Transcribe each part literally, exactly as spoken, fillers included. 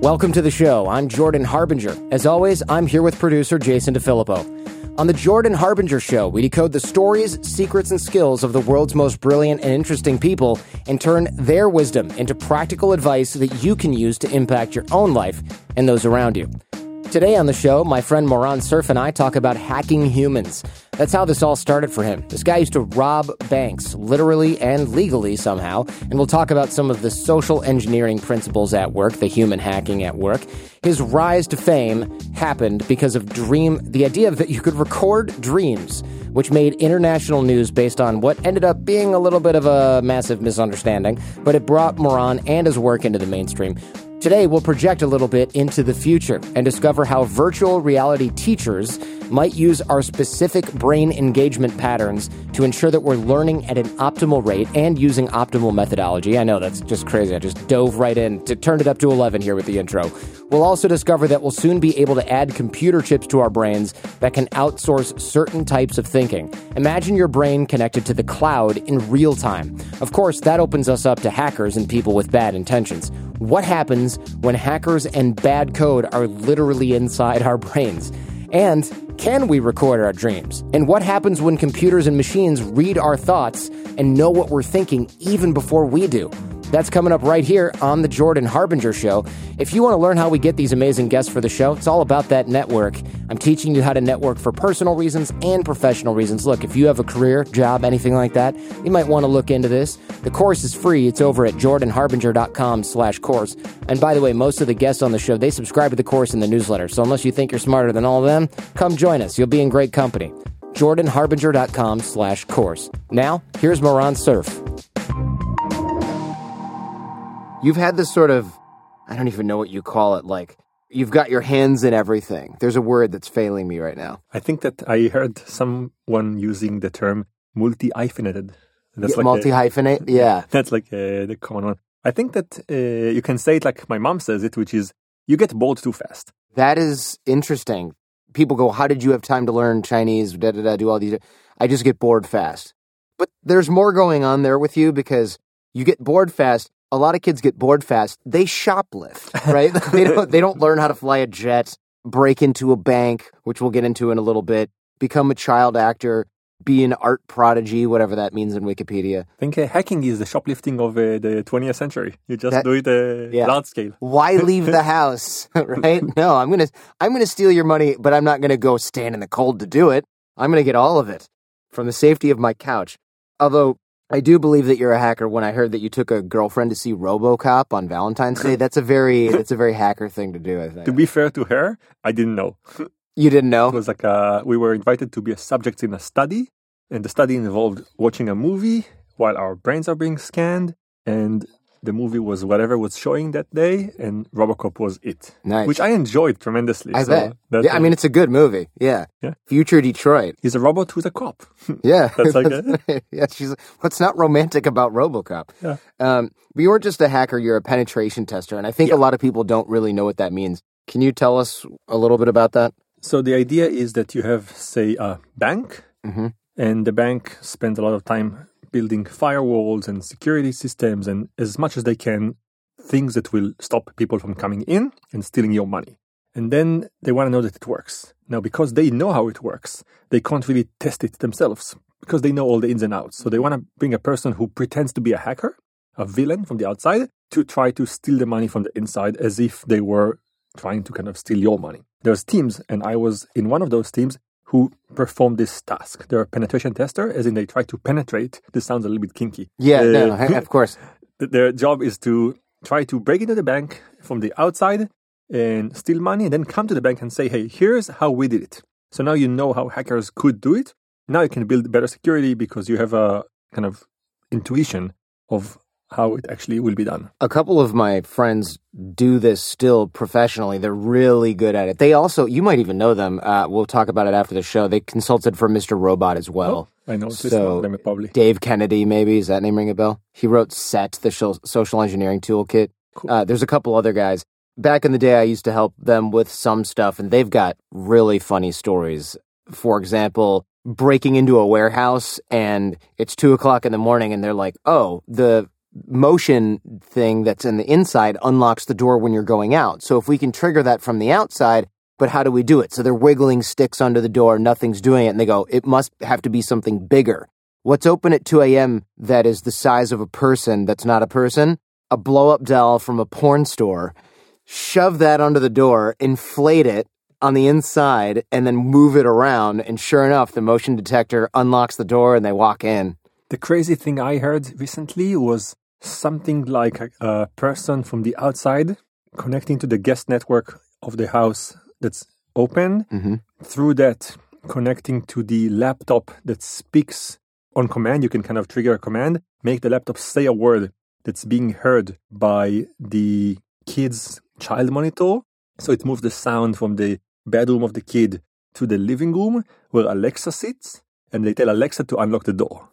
Welcome to the show. I'm Jordan Harbinger. As always, I'm here with producer Jason DeFilippo. On the Jordan Harbinger Show, we decode the stories, secrets, and skills of the world's most brilliant and interesting people and turn their wisdom into practical advice that you can use to impact your own life and those around you. Today on the show, my friend Moran Cerf and I talk about hacking humans. That's how this all started for him. This guy used to rob banks, literally and legally somehow, and we'll talk about some of the social engineering principles at work, the human hacking at work. His rise to fame happened because of dream, the idea that you could record dreams, which made international news based on what ended up being a little bit of a massive misunderstanding, but it brought Moran and his work into the mainstream. Today, we'll project a little bit into the future and discover how virtual reality teachers might use our specific brain engagement patterns to ensure that we're learning at an optimal rate and using optimal methodology. I know that's just crazy. I just dove right in to turn it up to eleven here with the intro. We'll also discover that we'll soon be able to add computer chips to our brains that can outsource certain types of thinking. Imagine your brain connected to the cloud in real time. Of course, that opens us up to hackers and people with bad intentions. What happens when hackers and bad code are literally inside our brains? And can we record our dreams? And what happens when computers and machines read our thoughts and know what we're thinking even before we do? That's coming up right here on the Jordan Harbinger Show. If you want to learn how we get these amazing guests for the show, it's all about that network. I'm teaching you how to network for personal reasons and professional reasons. Look, if you have a career, job, anything like that, you might want to look into this. The course is free. It's over at jordanharbinger.com slash course. And by the way, most of the guests on the show, they subscribe to the course in the newsletter. So unless you think you're smarter than all of them, come join us. You'll be in great company. jordanharbinger.com slash course. Now, here's Moran Cerf. You've had this sort of, I don't even know what you call it, like, you've got your hands in everything. There's a word that's failing me right now. I think that I heard someone using the term multi-hyphenated. That's yeah, like multi-hyphenate? A, yeah. That's like a, the common one. I think that uh, you can say it like my mom says it, which is, you get bored too fast. That is interesting. People go, how did you have time to learn Chinese, da da da, do all these? I just get bored fast. But there's more going on there with you because you get bored fast. A lot of kids get bored fast. They shoplift, right? they don't they don't learn how to fly a jet, break into a bank, which we'll get into in a little bit, become a child actor, be an art prodigy, whatever that means in Wikipedia. I think uh, hacking is the shoplifting of uh, the twentieth century. You just that, do it uh, yeah. large scale. Why leave the house, right? No, I'm going to I'm going to steal your money, but I'm not going to go stand in the cold to do it. I'm going to get all of it from the safety of my couch. Although I do believe that you're a hacker when I heard that you took a girlfriend to see RoboCop on Valentine's Day. That's a very that's a very hacker thing to do, I think. To be fair to her, I didn't know. You didn't know? It was like a, we were invited to be a subject in a study, and the study involved watching a movie while our brains are being scanned, and the movie was whatever was showing that day, and RoboCop was it. Nice. Which I enjoyed tremendously. I so bet. Yeah, I mean, it's a good movie. Yeah. Yeah. Future Detroit. He's a robot who's a cop. Yeah. That's like a... yeah, she's what's not romantic about RoboCop? Yeah. Um, but you weren't just a hacker, you're a penetration tester, and I think yeah. a lot of people don't really know what that means. Can you tell us a little bit about that? So the idea is that you have, say, a bank, mm-hmm. and the bank spends a lot of time building firewalls and security systems and as much as they can, things that will stop people from coming in and stealing your money. And then they want to know that it works. Now, because they know how it works, they can't really test it themselves because they know all the ins and outs. So they want to bring a person who pretends to be a hacker, a villain from the outside, to try to steal the money from the inside as if they were trying to kind of steal your money. There's teams, and I was in one of those teams who perform this task. They're a penetration tester, as in they try to penetrate. This sounds a little bit kinky. Yeah, uh, no, of course. Their job is to try to break into the bank from the outside and steal money, and then come to the bank and say, hey, here's how we did it. So now you know how hackers could do it. Now you can build better security because you have a kind of intuition of how it actually will be done. A couple of my friends do this still professionally. They're really good at it. They also, you might even know them. Uh, we'll talk about it after the show. They consulted for Mister Robot as well. Oh, I know. So them probably. Dave Kennedy, maybe. Does that name ring a bell? He wrote SET, the social engineering toolkit. Cool. Uh, there's a couple other guys. Back in the day, I used to help them with some stuff, and they've got really funny stories. For example, breaking into a warehouse, and it's two o'clock in the morning, and they're like, oh, the motion thing that's in the inside unlocks the door when you're going out. So if we can trigger that from the outside, but how do we do it? So they're wiggling sticks under the door, nothing's doing it, and they go, it must have to be something bigger. What's open at two a.m. that is the size of a person that's not a person? A blow-up doll from a porn store. Shove that under the door, inflate it on the inside, and then move it around, and sure enough, the motion detector unlocks the door and they walk in. The crazy thing I heard recently was something like a, a person from the outside connecting to the guest network of the house that's open, mm-hmm. through that connecting to the laptop that speaks on command. You can kind of trigger a command, make the laptop say a word that's being heard by the kid's child monitor. So it moves the sound from the bedroom of the kid to the living room where Alexa sits, and they tell Alexa to unlock the door.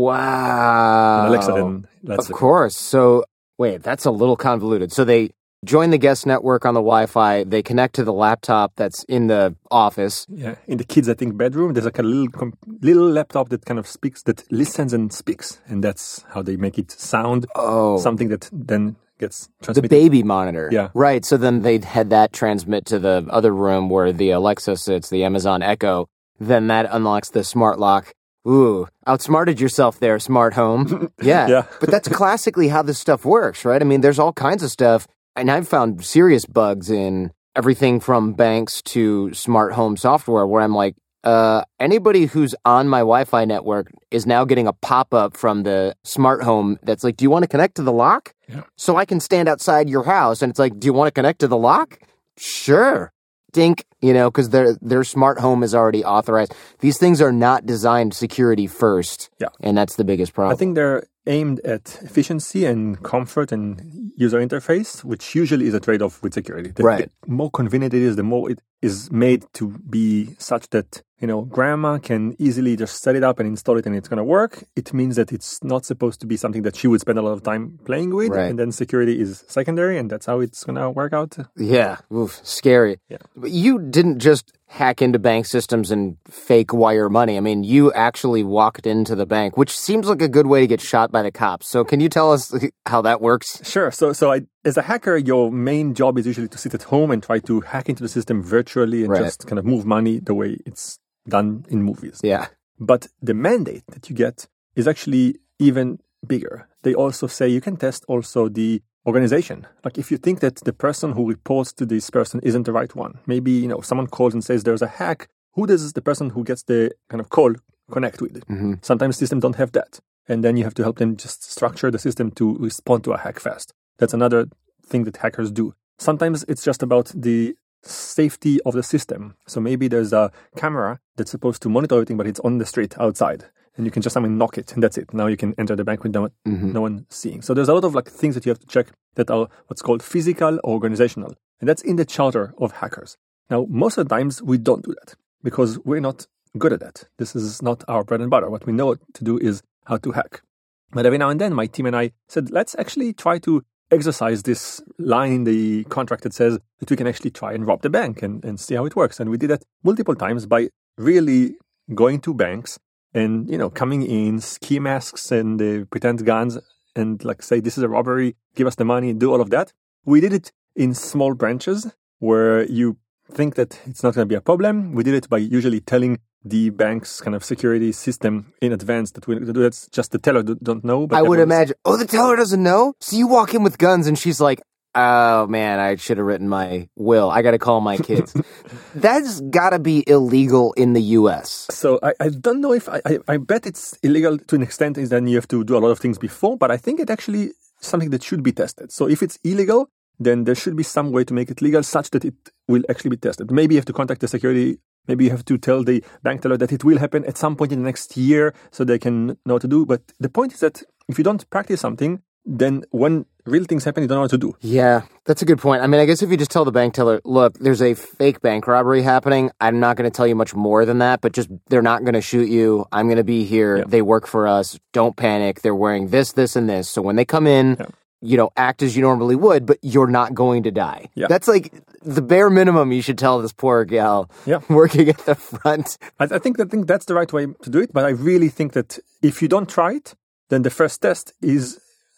Wow. And Alexa then lets Of it. course. So, wait, that's a little convoluted. So they join the guest network on the Wi-Fi, they connect to the laptop that's in the office. Yeah, in the kids, I think, bedroom, there's like a little com- little laptop that kind of speaks, that listens and speaks. And that's how they make it sound Oh. something that then gets The transmitted. baby monitor. Yeah. Right. So then they'd had that transmit to the other room where the Alexa sits, the Amazon Echo. Then that unlocks the smart lock. Ooh, outsmarted yourself there, smart home. Yeah. Yeah. But that's classically how this stuff works, right? I mean, there's all kinds of stuff. And I've found serious bugs in everything from banks to smart home software where I'm like, uh, anybody who's on my Wi-Fi network is now getting a pop-up from the smart home that's like, do you want to connect to the lock? Yeah. So I can stand outside your house. And it's like, do you want to connect to the lock? Sure. Dink, you know, because their their smart home is already authorized. These things are not designed security first. Yeah. And that's the biggest problem. I think they're aimed at efficiency and comfort and user interface, which usually is a trade-off with security. The, Right. the more convenient it is, the more it is made to be such that, you know, grandma can easily just set it up and install it and it's going to work. It means that it's not supposed to be something that she would spend a lot of time playing with. Right. And then security is secondary, and that's how it's going to work out. Yeah. Oof, scary. Yeah. But you didn't just hack into bank systems and fake wire money. I mean, you actually walked into the bank, which seems like a good way to get shot by the cops. So can you tell us how that works? Sure. So, so I, as a hacker, your main job is usually to sit at home and try to hack into the system virtually and Right. just kind of move money the way it's done in movies. Yeah. But the mandate that you get is actually even bigger. They also say you can test also the organization. Like if you think that the person who reports to this person isn't the right one, maybe, you know, someone calls and says there's a hack, who does the person who gets the kind of call connect with? Mm-hmm. Sometimes systems don't have that. And then you have to help them just structure the system to respond to a hack fast. That's another thing that hackers do. Sometimes it's just about the safety of the system. So maybe there's a camera that's supposed to monitor everything, but it's on the street outside. And you can just, I mean, knock it, and that's it. Now you can enter the bank with no, Mm-hmm. no one seeing. So there's a lot of like things that you have to check that are what's called physical or organizational. And that's in the charter of hackers. Now, most of the times we don't do that because we're not good at that. This is not our bread and butter. What we know to do is how to hack. But every now and then, my team and I said, let's actually try to exercise this line in the contract that says that we can actually try and rob the bank and, and see how it works. And we did that multiple times by really going to banks and, you know, coming in, ski masks and uh, pretend guns and like say, this is a robbery, give us the money, do all of that. We did it in small branches where you think that it's not going to be a problem. We did it by usually telling the bank's kind of security system in advance that we do. That's just the teller don't know. But I would everyone's- imagine, oh, the teller doesn't know? So you walk in with guns and she's like, oh, man, I should have written my will. I got to call my kids. That's got to be illegal in the U S. So I, I don't know if I, I I bet it's illegal to an extent is then you have to do a lot of things before, but I think it actually something that should be tested. So if it's illegal, then there should be some way to make it legal such that it will actually be tested. Maybe you have to contact the security. Maybe you have to tell the bank teller that it will happen at some point in the next year so they can know what to do. But the point is that if you don't practice something, then when real things happen, you don't know what to do. Yeah, that's a good point. I mean, I guess if you just tell the bank teller, look, there's a fake bank robbery happening, I'm not going to tell you much more than that, but just they're not going to shoot you. I'm going to be here. Yeah. They work for us. Don't panic. They're wearing this, this, and this. So when they come in, Yeah. you know, act as you normally would, but you're not going to die. Yeah. That's like the bare minimum you should tell this poor gal Yeah. working at the front. I, I think that think that's the right way to do it. But I really think that if you don't try it, then the first test is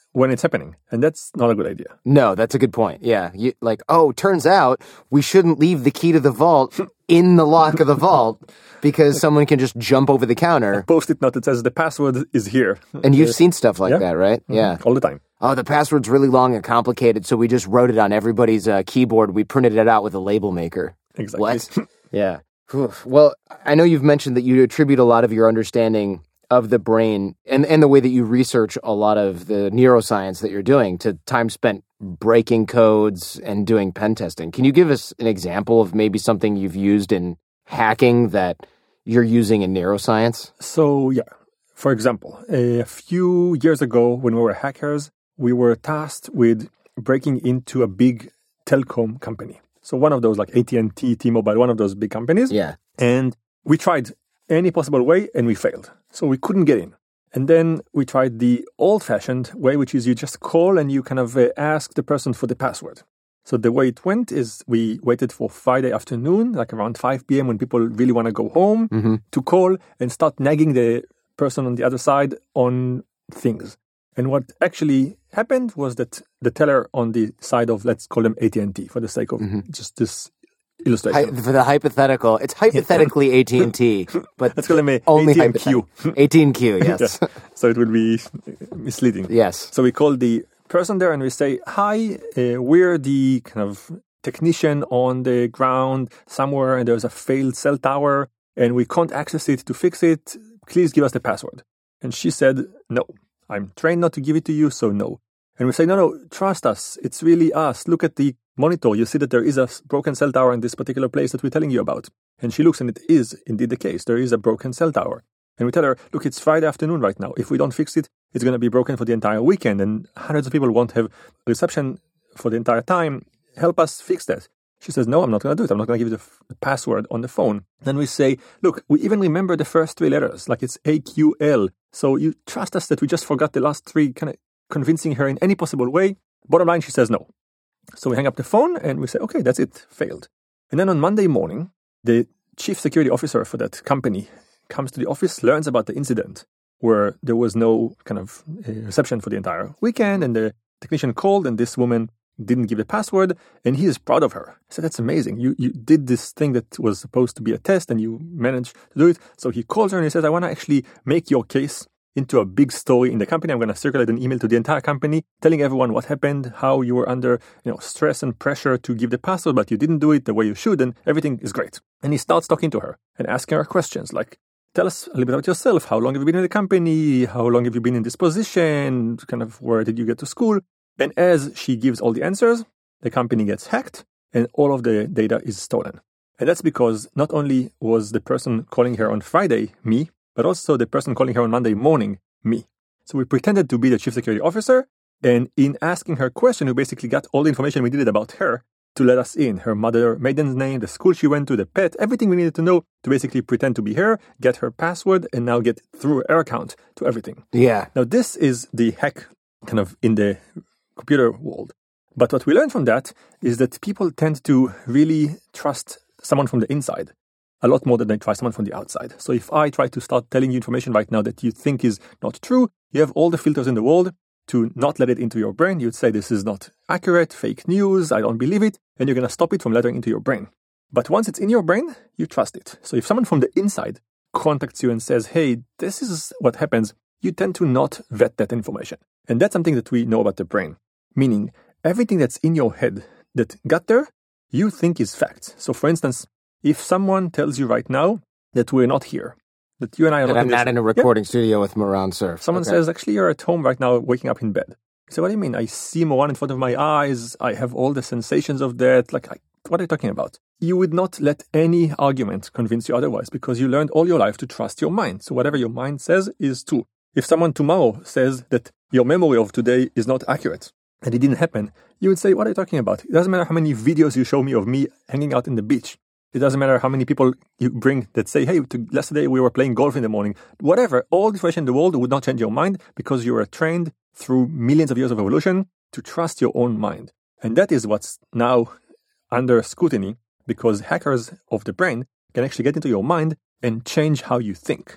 when it's happening. And that's not a good idea. No, that's a good point. Yeah. You, like, oh, turns out we shouldn't leave the key to the vault in the lock of the vault because someone can just jump over the counter. Post-it note that says the password is here. And you've seen stuff like yeah. that, right? Mm-hmm. Yeah. All the time. Oh, the password's really long and complicated, so we just wrote it on everybody's uh, keyboard. We printed it out with a label maker. Exactly. What? Yeah. Oof. Well, I know you've mentioned that you attribute a lot of your understanding of the brain and, and the way that you research a lot of the neuroscience that you're doing to time spent breaking codes and doing pen testing. Can you give us an example of maybe something you've used in hacking that you're using in neuroscience? So, yeah. For example, a few years ago when we were hackers, we were tasked with breaking into a big telecom company. So one of those like A T and T, T-Mobile, one of those big companies. Yeah. And we tried any possible way and we failed. So we couldn't get in. And then we tried the old-fashioned way, which is you just call and you kind of uh, ask the person for the password. So the way it went is we waited for Friday afternoon, like around five p.m. when people really want to go home, mm-hmm. to call and start nagging the person on the other side on things. And what actually happened was that the teller on the side of, let's call them A T and T for the sake of mm-hmm. just this illustration. Hi, for the hypothetical, it's hypothetically A T and T, but let's call them a only A T and Q. A T and Q, yes. Yeah. So it would be misleading. Yes. So we call the person there and we say, hi, uh, we're the kind of technician on the ground somewhere and there's a failed cell tower and we can't access it to fix it. Please give us the password. And she said, no. I'm trained not to give it to you, so no. And we say, no, no, trust us. It's really us. Look at the monitor. You see that there is a broken cell tower in this particular place that we're telling you about. And she looks and it is indeed the case. There is a broken cell tower. And we tell her, look, it's Friday afternoon right now. If we don't fix it, it's going to be broken for the entire weekend and hundreds of people won't have reception for the entire time. Help us fix that. She says, no, I'm not going to do it. I'm not going to give you the, f- the password on the phone. Then we say, look, we even remember the first three letters, like it's A Q L. So you trust us that we just forgot the last three, kind of convincing her in any possible way. Bottom line, she says no. So we hang up the phone and we say, okay, that's it, failed. And then on Monday morning, the chief security officer for that company comes to the office, learns about the incident where there was no kind of uh, reception for the entire weekend. And the technician called and this woman didn't give the password, and he is proud of her. He said, that's amazing. You you did this thing that was supposed to be a test, and you managed to do it. So he calls her and he says, I want to actually make your case into a big story in the company. I'm going to circulate an email to the entire company, telling everyone what happened, how you were under you know stress and pressure to give the password, but you didn't do it the way you should, and everything is great. And he starts talking to her and asking her questions like, tell us a little bit about yourself. How long have you been in the company? How long have you been in this position? Kind of where did you get to school? And as she gives all the answers, the company gets hacked and all of the data is stolen. And that's because not only was the person calling her on Friday me, but also the person calling her on Monday morning me. So we pretended to be the chief security officer. And in asking her question, we basically got all the information we needed about her to let us in. Her mother, maiden's name, the school she went to, the pet, everything we needed to know to basically pretend to be her, get her password, and now get through her account to everything. Yeah. Now this is the hack kind of in the computer world. But what we learned from that is that people tend to really trust someone from the inside a lot more than they trust someone from the outside. So if I try to start telling you information right now that you think is not true, you have all the filters in the world to not let it into your brain. You'd say this is not accurate, fake news, I don't believe it, and you're going to stop it from letting into your brain. But once it's in your brain, you trust it. So if someone from the inside contacts you and says, hey, this is what happens, you tend to not vet that information. And that's something that we know about the brain. Meaning, everything that's in your head that got there, you think is facts. So, for instance, if someone tells you right now that we're not here, that you and I are that not I'm in not this, in a recording yeah. studio with Moran Surf. Someone okay. says, actually, you're at home right now, waking up in bed. I say, what do you mean? I see Moran in front of my eyes. I have all the sensations of that. Like, I, what are you talking about? You would not let any argument convince you otherwise because you learned all your life to trust your mind. So whatever your mind says is true. If someone tomorrow says that your memory of today is not accurate, and it didn't happen, you would say, what are you talking about? It doesn't matter how many videos you show me of me hanging out in the beach. It doesn't matter how many people you bring that say, hey, to, yesterday we were playing golf in the morning. Whatever, all the information in the world would not change your mind because you were trained through millions of years of evolution to trust your own mind. And that is what's now under scrutiny because hackers of the brain can actually get into your mind and change how you think.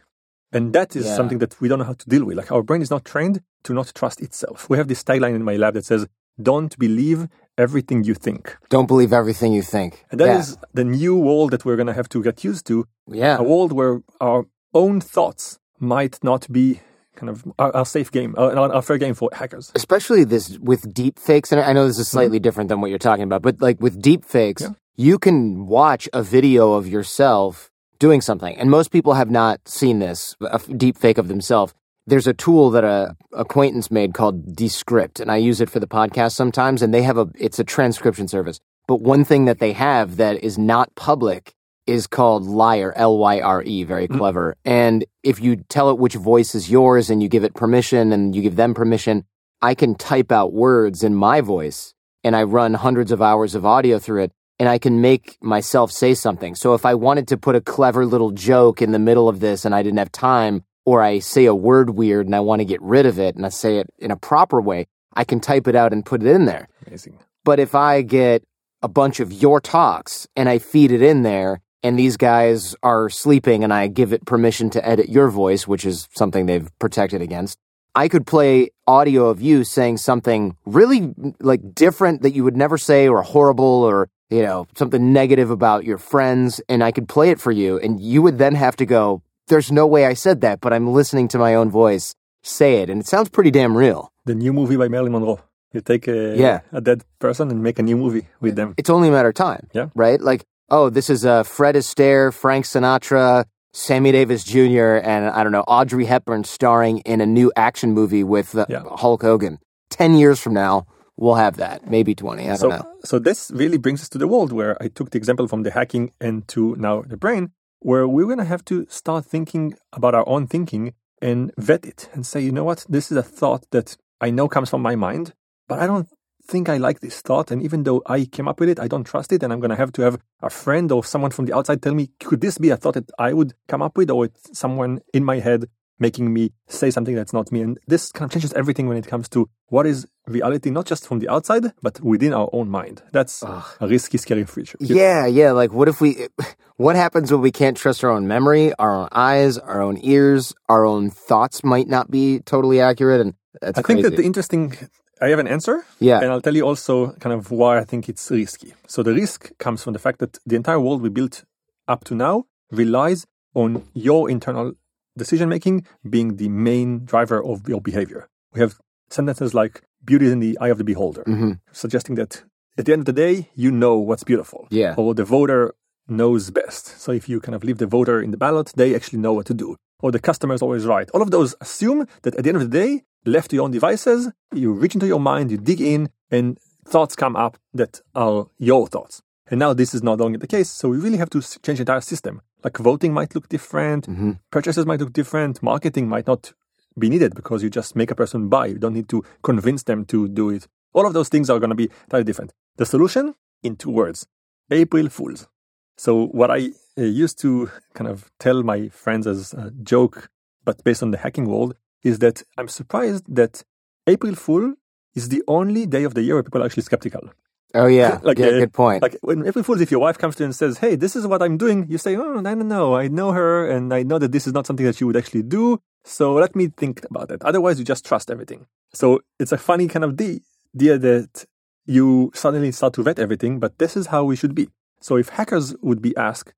And that is Yeah. something that we don't know how to deal with. Like our brain is not trained to not trust itself. We have this tagline in my lab that says, don't believe everything you think. Don't believe everything you think. And that yeah. is the new world that we're going to have to get used to. Yeah. A world where our own thoughts might not be kind of our, our safe game, our, our fair game for hackers. Especially this with deep fakes. And I know this is slightly mm-hmm. different than what you're talking about, but like with deep fakes, yeah. you can watch a video of yourself doing something. And most people have not seen this, a deep fake of themselves. There's a tool that a acquaintance made called Descript, and I use it for the podcast sometimes, and they have a, it's a transcription service. But one thing that they have that is not public is called Lyre, L Y R E, very clever. Mm. And if you tell it which voice is yours and you give it permission and you give them permission, I can type out words in my voice, and I run hundreds of hours of audio through it, and I can make myself say something. So if I wanted to put a clever little joke in the middle of this and I didn't have time, or I say a word weird and I want to get rid of it and I say it in a proper way, I can type it out and put it in there. Amazing. But if I get a bunch of your talks and I feed it in there and these guys are sleeping and I give it permission to edit your voice, which is something they've protected against, I could play audio of you saying something really like different that you would never say, or horrible, or, you know, something negative about your friends, and I could play it for you, and you would then have to go, there's no way I said that, but I'm listening to my own voice say it, and it sounds pretty damn real. The new movie by Marilyn Monroe. You take a, yeah. a dead person and make a new movie with them. It's only a matter of time, yeah. right? Like, oh, this is uh, Fred Astaire, Frank Sinatra, Sammy Davis Junior, and, I don't know, Audrey Hepburn starring in a new action movie with uh, yeah. Hulk Hogan. Ten years from now, we'll have that. Maybe twenty, I don't so, know. So this really brings us to the world where I took the example from the hacking and to now the brain, where we're going to have to start thinking about our own thinking and vet it and say, you know what, this is a thought that I know comes from my mind, but I don't think I like this thought. And even though I came up with it, I don't trust it. And I'm going to have to have a friend or someone from the outside tell me, could this be a thought that I would come up with, or it's someone in my head making me say something that's not me? And this kind of changes everything when it comes to what is reality, not just from the outside, but within our own mind. That's Ugh. a risky, scary future. Yeah, yeah. Like, what if we, what happens when we can't trust our own memory, our own eyes, our own ears, our own thoughts might not be totally accurate? And that's I crazy. think that the interesting, I have an answer. Yeah. And I'll tell you also kind of why I think it's risky. So the risk comes from the fact that the entire world we built up to now relies on your internal decision-making being the main driver of your behavior. We have sentences like, beauty is in the eye of the beholder, mm-hmm. suggesting that at the end of the day, you know what's beautiful. Yeah. Or the voter knows best. So if you kind of leave the voter in the ballot, they actually know what to do. Or the customer is always right. All of those assume that at the end of the day, left to your own devices, you reach into your mind, you dig in, and thoughts come up that are your thoughts. And now this is no longer the case, so we really have to change the entire system. Like voting might look different, mm-hmm. purchases might look different, marketing might not be needed because you just make a person buy. You don't need to convince them to do it. All of those things are going to be entirely different. The solution? In two words. April Fools. So what I uh, used to kind of tell my friends as a joke, but based on the hacking world, is that I'm surprised that April Fool is the only day of the year where people are actually skeptical. Oh, yeah. like, yeah, uh, good point. Like when April Fools, if your wife comes to you and says, hey, this is what I'm doing, you say, oh, I don't know. I know her and I know that this is not something that she would actually do. So let me think about it. Otherwise, you just trust everything. So it's a funny kind of idea that you suddenly start to vet everything, but this is how we should be. So if hackers would be asked,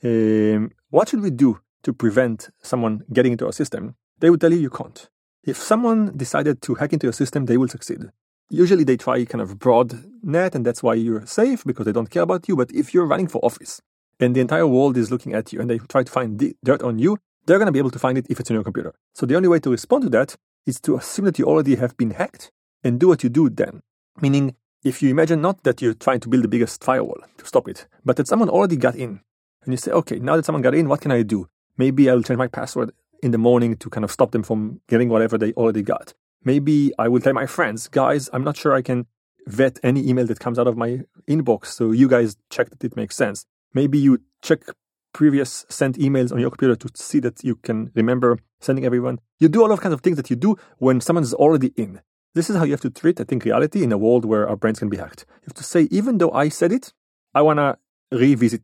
um, what should we do to prevent someone getting into our system? They would tell you you can't. If someone decided to hack into your system, they will succeed. Usually they try kind of broad net, and that's why you're safe, because they don't care about you. But if you're running for office and the entire world is looking at you and they try to find d- dirt on you, they're going to be able to find it if it's on your computer. So the only way to respond to that is to assume that you already have been hacked and do what you do then. Meaning, if you imagine not that you're trying to build the biggest firewall to stop it, but that someone already got in. And you say, okay, now that someone got in, what can I do? Maybe I'll change my password in the morning to kind of stop them from getting whatever they already got. Maybe I will tell my friends, guys, I'm not sure I can vet any email that comes out of my inbox, so you guys check that it makes sense. Maybe you check previous sent emails on your computer to see that you can remember sending everyone. You do all of kinds of things that you do when someone is already in. This is how you have to treat, I think, reality in a world where our brains can be hacked. You have to say, even though I said it, I want to revisit that.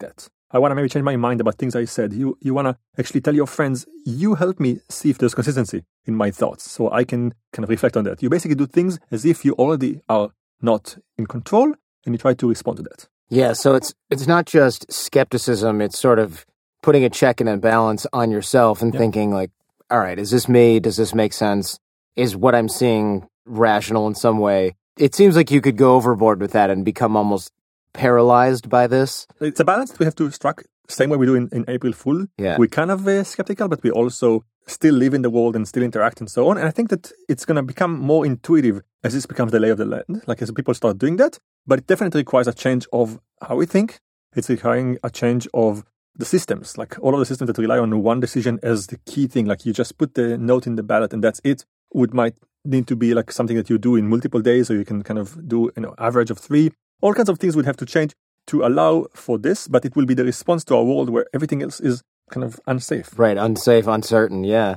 I want to maybe change my mind about things I said. You you want to actually tell your friends, you help me see if there's consistency in my thoughts so I can kind of reflect on that. You basically do things as if you already are not in control and you try to respond to that. Yeah, so it's it's not just skepticism, it's sort of putting a check and a balance on yourself and yeah. thinking like, all right, is this me? Does this make sense? Is what I'm seeing rational in some way? It seems like you could go overboard with that and become almost paralyzed by this. It's a balance we have to strike, same way we do in, in April Fool. Yeah. We're kind of uh, skeptical, but we also still live in the world and still interact and so on. And I think that it's going to become more intuitive as this becomes the lay of the land, like as people start doing that. But it definitely requires a change of how we think. It's requiring a change of the systems, like all of the systems that rely on one decision as the key thing, like you just put the note in the ballot and that's it, would might need to be like something that you do in multiple days, or you can kind of do an you know, average of three. All kinds of things would have to change to allow for this, but it will be the response to our world where everything else is kind of unsafe. Right, unsafe, uncertain, yeah.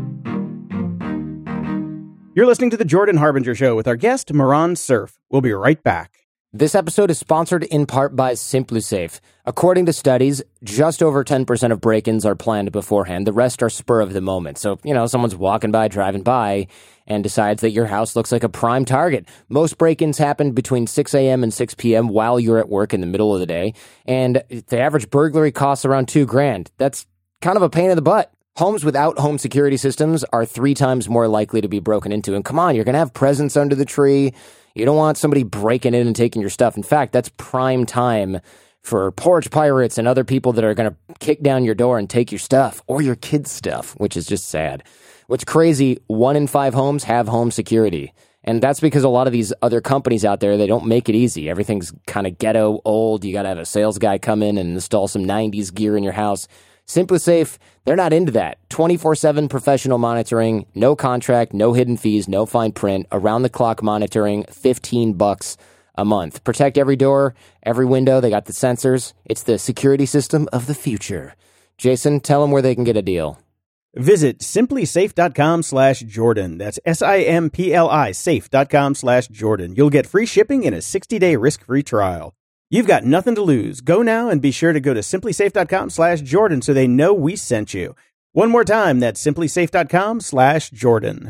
You're listening to The Jordan Harbinger Show with our guest, Moran Cerf. We'll be right back. This episode is sponsored in part by SimpliSafe. According to studies, just over ten percent of break-ins are planned beforehand. The rest are spur of the moment. So, you know, someone's walking by, driving by, and decides that your house looks like a prime target. Most break-ins happen between six a.m. and six p.m. while you're at work in the middle of the day. And the average burglary costs around two grand. That's kind of a pain in the butt. Homes without home security systems are three times more likely to be broken into. And come on, you're going to have presents under the tree. You don't want somebody breaking in and taking your stuff. In fact, that's prime time for porch pirates and other people that are going to kick down your door and take your stuff or your kids' stuff, which is just sad. What's crazy, one in five homes have home security. And that's because a lot of these other companies out there, they don't make it easy. Everything's kind of ghetto, old. You got to have a sales guy come in and install some nineties gear in your house. SimpliSafe, they're not into that. twenty-four seven professional monitoring, no contract, no hidden fees, no fine print, around-the-clock monitoring, fifteen bucks a month. Protect every door, every window. They got the sensors. It's the security system of the future. Jason, tell them where they can get a deal. Visit simplysafe.com slash Jordan. That's S-I-M-P-L-I safe.com slash Jordan. You'll get free shipping and a sixty-day risk-free trial. You've got nothing to lose. Go now and be sure to go to simplysafe.com slash Jordan so they know we sent you. One more time, that's simplysafe.com slash Jordan.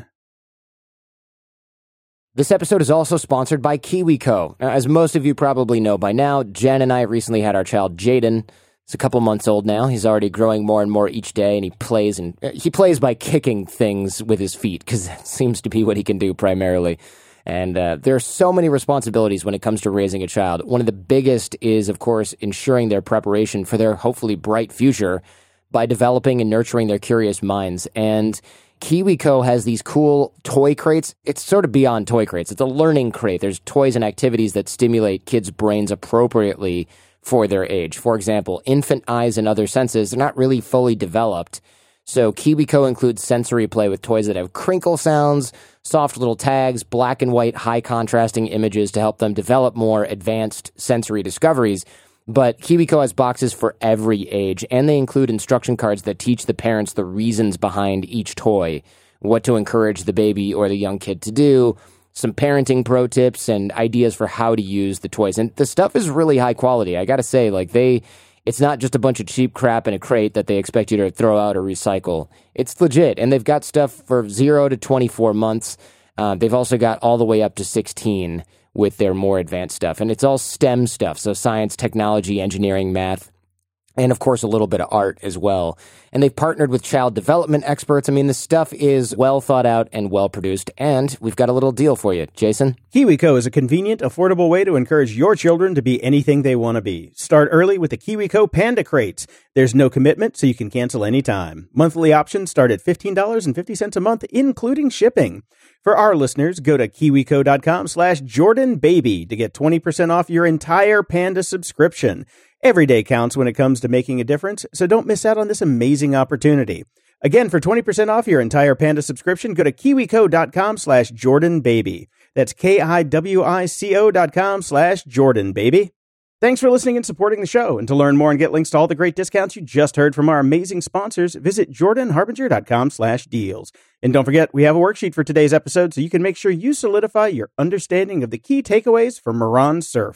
This episode is also sponsored by KiwiCo. Now, as most of you probably know by now, Jen and I recently had our child Jaden. He's a couple months old now. He's already growing more and more each day, and he plays and he plays by kicking things with his feet because that seems to be what he can do primarily. And uh, there are so many responsibilities when it comes to raising a child. One of the biggest is, of course, ensuring their preparation for their hopefully bright future by developing and nurturing their curious minds. And KiwiCo has these cool toy crates. It's sort of beyond toy crates. It's a learning crate. There's toys and activities that stimulate kids' brains appropriately for their age. For example, infant eyes and other senses are not really fully developed. So KiwiCo includes sensory play with toys that have crinkle sounds, soft little tags, black and white high contrasting images to help them develop more advanced sensory discoveries. But KiwiCo has boxes for every age, and they include instruction cards that teach the parents the reasons behind each toy, what to encourage the baby or the young kid to do, some parenting pro tips, and ideas for how to use the toys. And the stuff is really high quality. I gotta say, like, they... It's not just a bunch of cheap crap in a crate that they expect you to throw out or recycle. It's legit, and they've got stuff for zero to twenty-four months. Uh, they've also got all the way up to sixteen with their more advanced stuff, and it's all STEM stuff, so science, technology, engineering, math, and of course a little bit of art as well. And they've partnered with child development experts. I mean, this stuff is well thought out and well produced, and we've got a little deal for you. Jason? KiwiCo is a convenient, affordable way to encourage your children to be anything they want to be. Start early with the KiwiCo Panda Crates. There's no commitment, so you can cancel anytime. Monthly options start at fifteen dollars and fifty cents a month, including shipping. For our listeners, go to kiwico.com slash Jordan Baby to get twenty percent off your entire Panda subscription. Every day counts when it comes to making a difference, so don't miss out on this amazing opportunity. Again, for twenty percent off your entire Panda subscription, go to kiwico.com slash Jordan Baby. That's K-I-W-I-C-O dot com slash Jordan Baby. Thanks for listening and supporting the show. And to learn more and get links to all the great discounts you just heard from our amazing sponsors, visit jordanharbinger.com slash deals. And don't forget, we have a worksheet for today's episode so you can make sure you solidify your understanding of the key takeaways from Moran Cerf.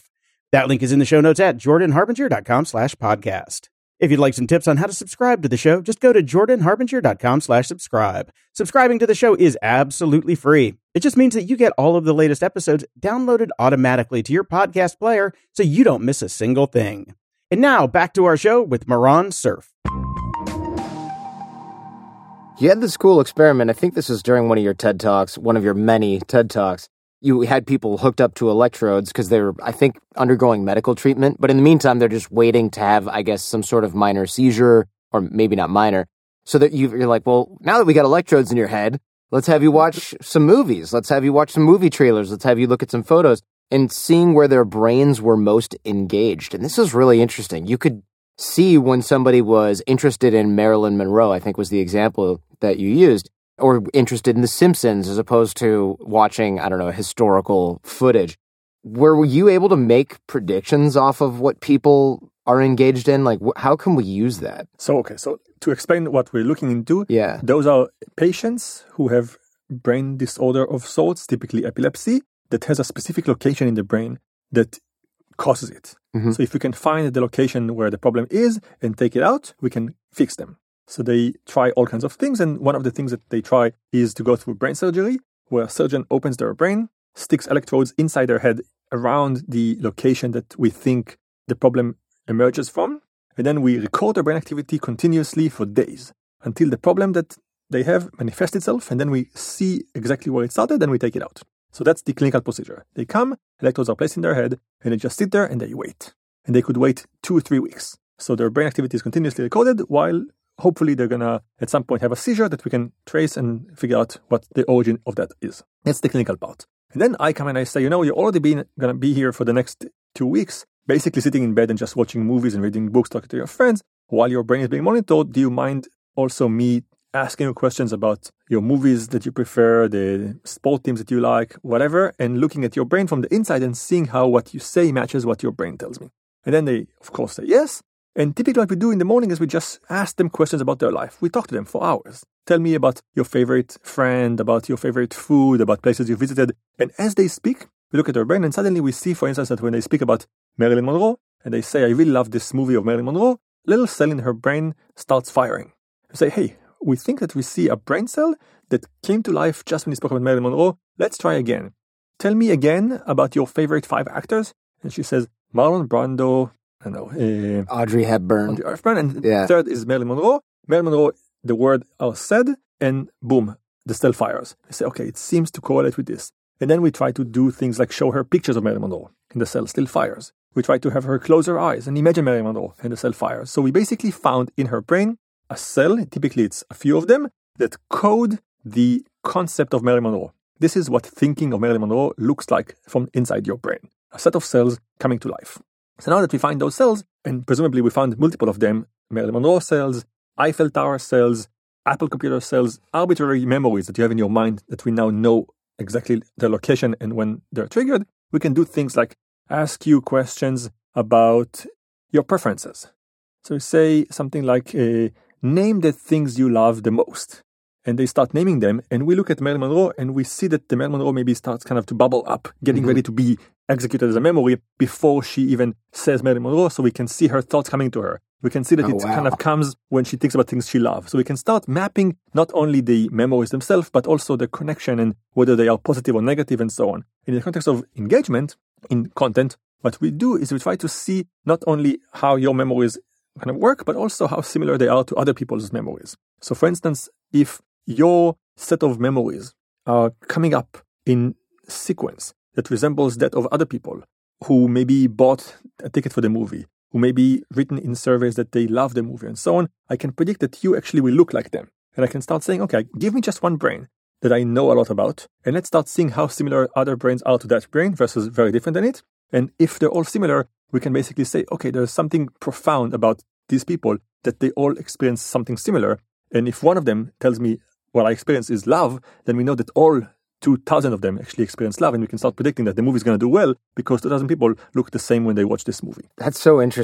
That link is in the show notes at jordanharbinger.com slash podcast. If you'd like some tips on how to subscribe to the show, just go to jordanharbinger.com slash subscribe. Subscribing to the show is absolutely free. It just means that you get all of the latest episodes downloaded automatically to your podcast player so you don't miss a single thing. And now, back to our show with Maran Surf. You had this cool experiment. I think this was during one of your TED Talks, one of your many TED Talks. You had people hooked up to electrodes because they were, I think, undergoing medical treatment. But in the meantime, they're just waiting to have, I guess, some sort of minor seizure, or maybe not minor. So that you, you're like, well, now that we got electrodes in your head, let's have you watch some movies. Let's have you watch some movie trailers. Let's have you look at some photos and seeing where their brains were most engaged. And this is really interesting. You could see when somebody was interested in Marilyn Monroe, I think was the example that you used, or interested in The Simpsons as opposed to watching, I don't know, historical footage. Were you able to make predictions off of what people are engaged in? Like, wh- how can we use that? So, okay, so to explain what we're looking into, Yeah. those are patients who have brain disorder of sorts, typically epilepsy, that has a specific location in the brain that causes it. Mhm. So if we can find the location where the problem is and take it out, we can fix them. So they try all kinds of things, and one of the things that they try is to go through brain surgery, where a surgeon opens their brain, sticks electrodes inside their head around the location that we think the problem emerges from, and then we record their brain activity continuously for days until the problem that they have manifests itself, and then we see exactly where it started, and we take it out. So that's the clinical procedure. They come, electrodes are placed in their head, and they just sit there and they wait. And they could wait two or three weeks. So their brain activity is continuously recorded while hopefully they're going to, at some point, have a seizure that we can trace and figure out what the origin of that is. That's the clinical part. And then I come and I say, you know, you're already been going to be here for the next two weeks, basically sitting in bed and just watching movies and reading books, talking to your friends, while your brain is being monitored. Do you mind also me asking you questions about your movies that you prefer, the sport teams that you like, whatever, and looking at your brain from the inside and seeing how what you say matches what your brain tells me? And then they, of course, say yes. And typically what we do in the morning is we just ask them questions about their life. We talk to them for hours. Tell me about your favorite friend, about your favorite food, about places you visited. And as they speak, we look at their brain and suddenly we see, for instance, that when they speak about Marilyn Monroe and they say, I really love this movie of Marilyn Monroe, a little cell in her brain starts firing. We say, hey, we think that we see a brain cell that came to life just when you spoke about Marilyn Monroe. Let's try again. Tell me again about your favorite five actors. And she says, Marlon Brando, I don't know, uh, Audrey Hepburn. Audrey Hepburn, and Yeah. third is Marilyn Monroe. Marilyn Monroe, the word are said, and boom, the cell fires. I say, okay, it seems to correlate with this. And then we try to do things like show her pictures of Marilyn Monroe, and the cell still fires. We try to have her close her eyes and imagine Marilyn Monroe, and the cell fires. So we basically found in her brain a cell, typically it's a few of them, that code the concept of Marilyn Monroe. This is what thinking of Marilyn Monroe looks like from inside your brain. A set of cells coming to life. So now that we find those cells, and presumably we found multiple of them, Marilyn Monroe cells, Eiffel Tower cells, Apple computer cells, arbitrary memories that you have in your mind that we now know exactly their location and when they're triggered, we can do things like ask you questions about your preferences. So say something like, uh, name the things you love the most. And they start naming them, and we look at Marilyn Monroe, and we see that the Marilyn Monroe maybe starts kind of to bubble up, getting mm-hmm. ready to be executed as a memory before she even says Marilyn Monroe, so we can see her thoughts coming to her. We can see that oh, it wow. kind of comes when she thinks about things she loves. So we can start mapping not only the memories themselves, but also the connection and whether they are positive or negative and so on. In the context of engagement in content, what we do is we try to see not only how your memories kind of work, but also how similar they are to other people's memories. So for instance, if your set of memories are coming up in sequence that resembles that of other people who maybe bought a ticket for the movie, who may be written in surveys that they love the movie and so on, I can predict that you actually will look like them. And I can start saying, okay, give me just one brain that I know a lot about, and let's start seeing how similar other brains are to that brain versus very different than it. And if they're all similar, we can basically say, okay, there's something profound about these people that they all experience something similar. And if one of them tells me what I experience is love, then we know that all two thousand of them actually experience love, and we can start predicting that the movie is going to do well because two thousand people look the same when they watch this movie. That's so interesting.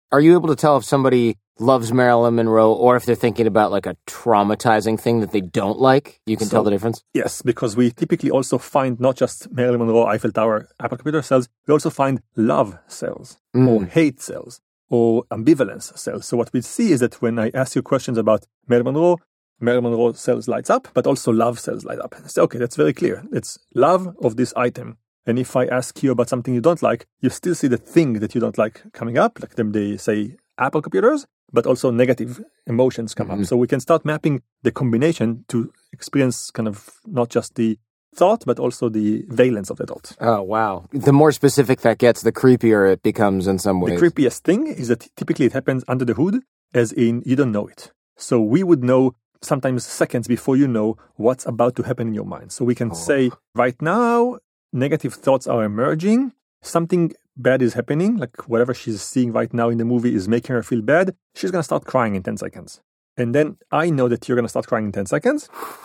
Are you able to tell if somebody loves Marilyn Monroe or if they're thinking about like a traumatizing thing that they don't like? You can so, tell the difference? Yes, because we typically also find not just Marilyn Monroe, Eiffel Tower, Apple computer cells, we also find love cells mm. or hate cells or ambivalence cells. So what we see is that when I ask you questions about Marilyn Monroe, Marilyn Monroe cells lights up, but also love cells light up. I say, okay, that's very clear. It's love of this item. And if I ask you about something you don't like, you still see the thing that you don't like coming up, like them they say Apple computers, but also negative emotions come mm-hmm. up. So we can start mapping the combination to experience kind of not just the thought, but also the valence of the thought. Oh, wow. The more specific that gets, the creepier it becomes in some ways. The creepiest thing is that typically it happens under the hood, as in you don't know it. So we would know sometimes seconds before you know what's about to happen in your mind. So we can oh. say, right now, negative thoughts are emerging. Something bad is happening, like whatever she's seeing right now in the movie is making her feel bad. She's going to start crying in ten seconds. And then I know that you're going to start crying in ten seconds.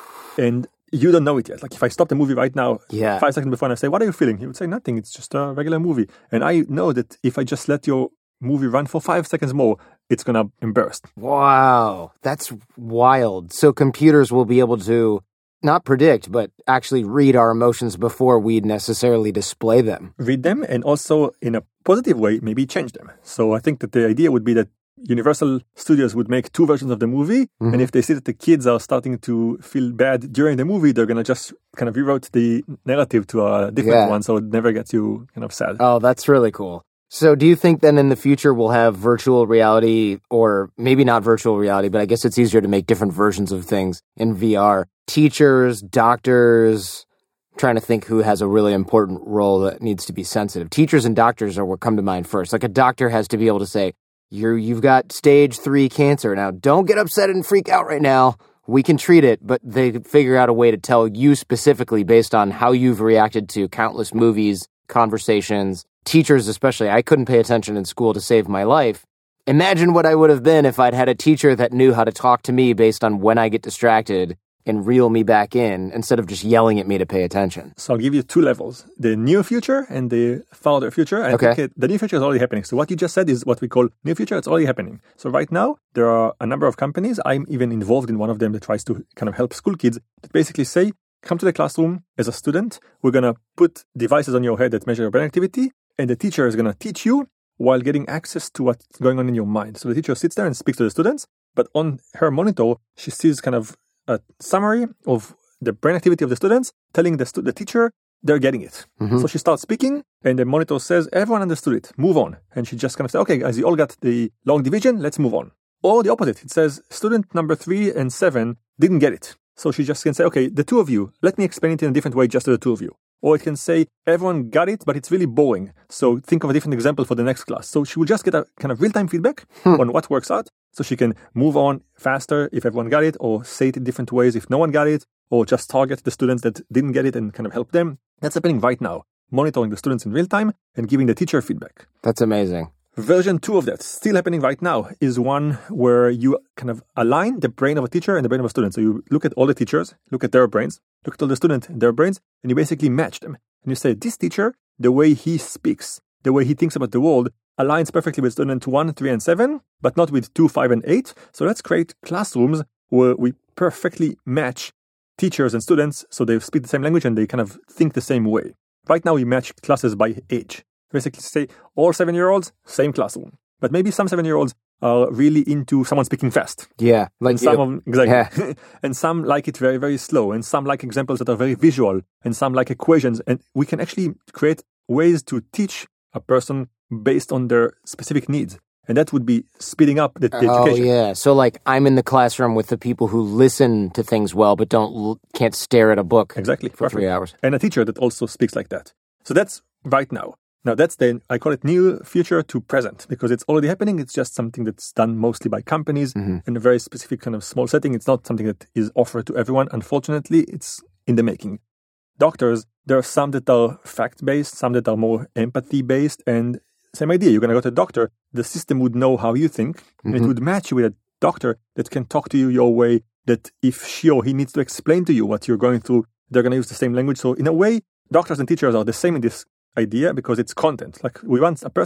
And you don't know it yet. Like if I stop the movie right now, yeah. five seconds before and I say, what are you feeling? You would say nothing. It's just a regular movie. And I know that if I just let your movie run for five seconds more, it's going to burst. Wow. That's wild. So computers will be able to not predict, but actually read our emotions before we'd necessarily display them. Read them and also in a positive way, maybe change them. So I think that the idea would be that Universal Studios would make two versions of the movie. Mm-hmm. And if they see that the kids are starting to feel bad during the movie, they're going to just kind of rewrite the narrative to a different yeah. one. So it never gets you kind of sad. Oh, that's really cool. So do you think then in the future we'll have virtual reality, or maybe not virtual reality, but I guess it's easier to make different versions of things in V R? Teachers, doctors, I'm trying to think who has a really important role that needs to be sensitive. Teachers and doctors are what come to mind first. Like a doctor has to be able to say, You're, you've got stage three cancer. Now, don't get upset and freak out right now. We can treat it, but they figure out a way to tell you specifically based on how you've reacted to countless movies, conversations. Teachers especially, I couldn't pay attention in school to save my life. Imagine what I would have been if I'd had a teacher that knew how to talk to me based on when I get distracted and reel me back in instead of just yelling at me to pay attention. So I'll give you two levels, the near future and the farther future. I okay. think it, the near future is already happening. So what you just said is what we call near future. It's already happening. So right now, there are a number of companies. I'm even involved in one of them that tries to kind of help school kids that basically say, come to the classroom as a student. We're going to put devices on your head that measure your brain activity, and the teacher is going to teach you while getting access to what's going on in your mind. So the teacher sits there and speaks to the students, but on her monitor, she sees kind of a summary of the brain activity of the students, telling the, stu- the teacher they're getting it. Mm-hmm. So she starts speaking, and the monitor says, everyone understood it, move on. And she just kind of says, okay, guys, you all got the long division, let's move on. Or the opposite, it says, student number three and seven didn't get it. So she just can say, okay, the two of you, let me explain it in a different way just to the two of you. Or it can say, everyone got it, but it's really boring. So think of a different example for the next class. So she will just get a kind of real-time feedback hmm. on what works out. So she can move on faster if everyone got it, or say it in different ways if no one got it, or just target the students that didn't get it and kind of help them. That's happening right now. Monitoring the students in real time and giving the teacher feedback. That's amazing. Version two of that, still happening right now, is one where you kind of align the brain of a teacher and the brain of a student. So you look at all the teachers, look at their brains, look at all the students and their brains, and you basically match them. And you say, this teacher, the way he speaks, the way he thinks about the world, aligns perfectly with student one, three, and seven, but not with two, five, and eight. So let's create classrooms where we perfectly match teachers and students so they speak the same language and they kind of think the same way. Right now, we match classes by age. Basically say all seven-year-olds, same classroom. But maybe some seven-year-olds are really into someone speaking fast. Yeah. Like and some of, exactly. Yeah. And some like it very, very slow. And some like examples that are very visual. And some like equations. And we can actually create ways to teach a person based on their specific needs. And that would be speeding up the, the oh, education. Oh, yeah. So like I'm in the classroom with the people who listen to things well, but don't can't stare at a book exactly. for Perfect. three hours. And a teacher that also speaks like that. So that's right now. Now, that's the, I call it new future to present, because it's already happening. It's just something that's done mostly by companies mm-hmm. in a very specific kind of small setting. It's not something that is offered to everyone. Unfortunately, it's in the making. Doctors, there are some that are fact-based, some that are more empathy-based, and same idea. You're going to go to a doctor, the system would know how you think, mm-hmm. and it would match you with a doctor that can talk to you your way, that if she or he needs to explain to you what you're going through, they're going to use the same language. So in a way, doctors and teachers are the same in this idea, because it's content. Like we want a person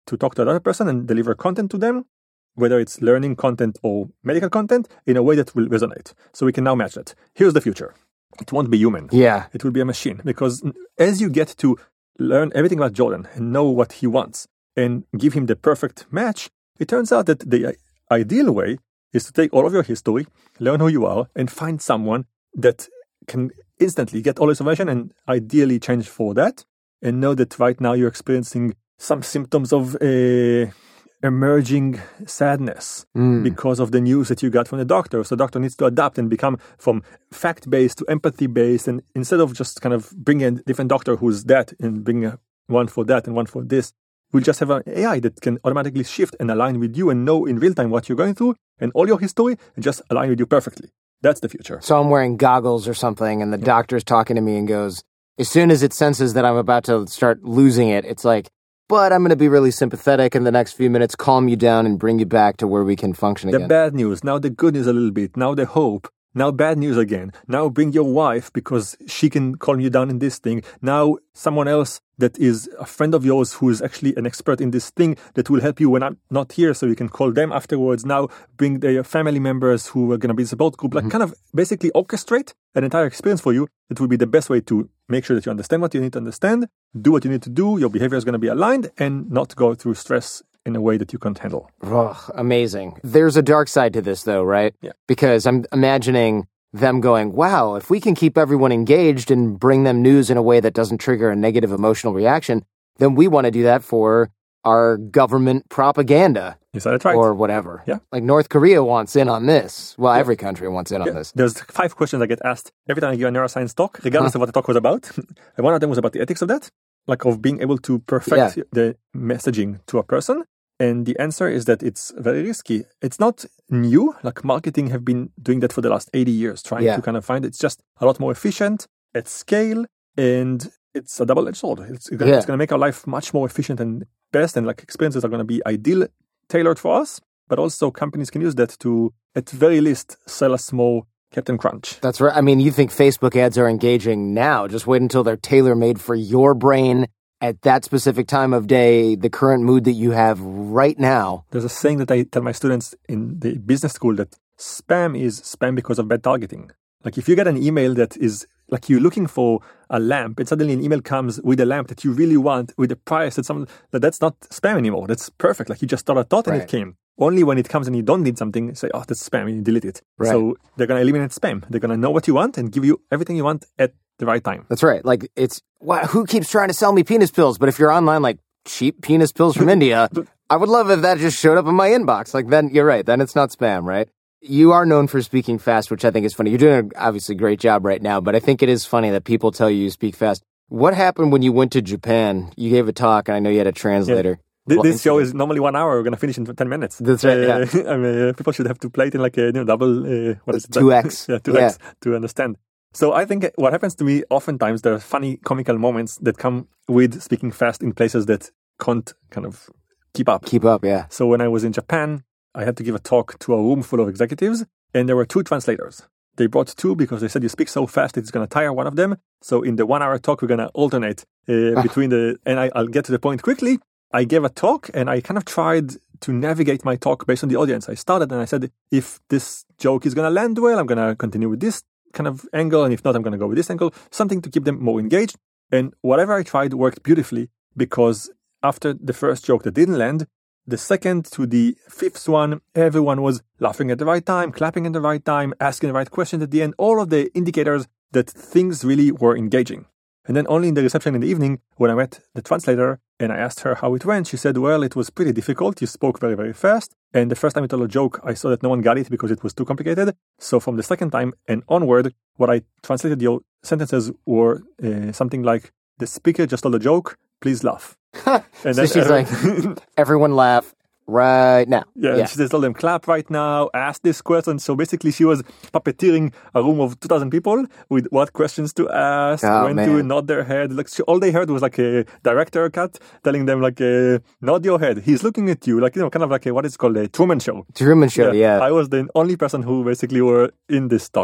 to talk to another person and deliver content to them, whether it's learning content or medical content, in a way that will resonate. So we can now match that. Here's the future. It won't be human. Yeah. It will be a machine. Because as you get to learn everything about Jordan and know what he wants and give him the perfect match, it turns out that the ideal way is to take all of your history, learn who you are, and find someone that can instantly get all this information and ideally change for that, and know that right now you're experiencing some symptoms of uh, emerging sadness mm. because of the news that you got from the doctor. So the doctor needs to adapt and become from fact-based to empathy-based, and instead of just kind of bringing a different doctor who's that and bringing a, one for that and one for this, we'll just have an A I that can automatically shift and align with you and know in real time what you're going through and all your history and just align with you perfectly. That's the future. So I'm wearing goggles or something and the yeah. doctor's talking to me and goes, as soon as it senses that I'm about to start losing it, it's like, but I'm going to be really sympathetic in the next few minutes, calm you down and bring you back to where we can function the again. The bad news, now the good news a little bit, now the hope. Now bad news again. Now bring your wife because she can calm you down in this thing. Now someone else that is a friend of yours who is actually an expert in this thing that will help you when I'm not here, so you can call them afterwards. Now bring their family members who are going to be the support group. Like mm-hmm. kind of basically orchestrate an entire experience for you. It will be the best way to make sure that you understand what you need to understand, do what you need to do, your behavior is going to be aligned, and not go through stress in a way that you can't handle. Oh, amazing. There's a dark side to this, though, right? Yeah. Because I'm imagining them going, wow, if we can keep everyone engaged and bring them news in a way that doesn't trigger a negative emotional reaction, then we want to do that for our government propaganda. You said it right. Or whatever. Yeah. Like North Korea wants in on this. Well, yeah. every country wants in yeah. on this. There's five questions I get asked every time I give a neuroscience talk, regardless huh. of what the talk was about. And one of them was about the ethics of that, like of being able to perfect yeah. the messaging to a person. And the answer is that it's very risky. It's not new. Like marketing have been doing that for the last eighty years, trying yeah. to kind of find it. It's just a lot more efficient at scale. And it's a double-edged sword. It's, it's yeah. going to make our life much more efficient and best. And like experiences are going to be ideal, tailored for us. But also companies can use that to, at very least, sell us more Captain Crunch. That's right. I mean, you think Facebook ads are engaging now. Just wait until they're tailor-made for your brain at that specific time of day, the current mood that you have right now. There's a saying that I tell my students in the business school that spam is spam because of bad targeting. Like if you get an email that is like you're looking for a lamp and suddenly an email comes with a lamp that you really want with a price that's some that that's not spam anymore. That's perfect. Like you just thought a thought and right. it came. Only when it comes and you don't need something, say, oh, that's spam, and you delete it. Right. So they're going to eliminate spam. They're going to know what you want and give you everything you want at the right time. That's right. Like it's, wow, who keeps trying to sell me penis pills? But if you're online, like cheap penis pills from India, I would love if that just showed up in my inbox. Like then you're right. Then it's not spam, right? You are known for speaking fast, which I think is funny. You're doing an obviously great job right now, but I think it is funny that people tell you you speak fast. What happened when you went to Japan? You gave a talk and I know you had a translator. Yeah. This, this show is normally one hour. We're going to finish in ten minutes. That's right. Uh, yeah. I mean, uh, people should have to play it in like a you know, double, uh, what is it? two X. yeah, two X yeah. to understand. So I think what happens to me oftentimes, there are funny comical moments that come with speaking fast in places that can't kind of keep up. Keep up, yeah. So when I was in Japan, I had to give a talk to a room full of executives and there were two translators. They brought two because they said you speak so fast it's going to tire one of them. So in the one hour talk, we're going to alternate uh, between the, and I, I'll get to the point quickly. I gave a talk and I kind of tried to navigate my talk based on the audience. I started and I said, if this joke is going to land well, I'm going to continue with this kind of angle. And if not, I'm going to go with this angle, something to keep them more engaged. And whatever I tried worked beautifully because after the first joke that didn't land, the second to the fifth one, everyone was laughing at the right time, clapping at the right time, asking the right questions at the end, all of the indicators that things really were engaging. And then only in the reception in the evening, when I met the translator and I asked her how it went, she said, well, it was pretty difficult. You spoke very, very fast. And the first time I told a joke, I saw that no one got it because it was too complicated. So from the second time and onward, what I translated your sentences were uh, something like, the speaker just told a joke, please laugh. and so then she's every- like, everyone laugh right now. Yeah, yeah. She just told them, clap right now, ask this question. So basically she was puppeteering a room of two thousand people with what questions to ask, oh, when man. to nod their head. Like she, all they heard was like a director cut telling them like, uh, nod your head. He's looking at you. Like, you know, kind of like a, what is called a Truman Show. Truman Show, yeah. yeah. I was the only person who basically were in this talk.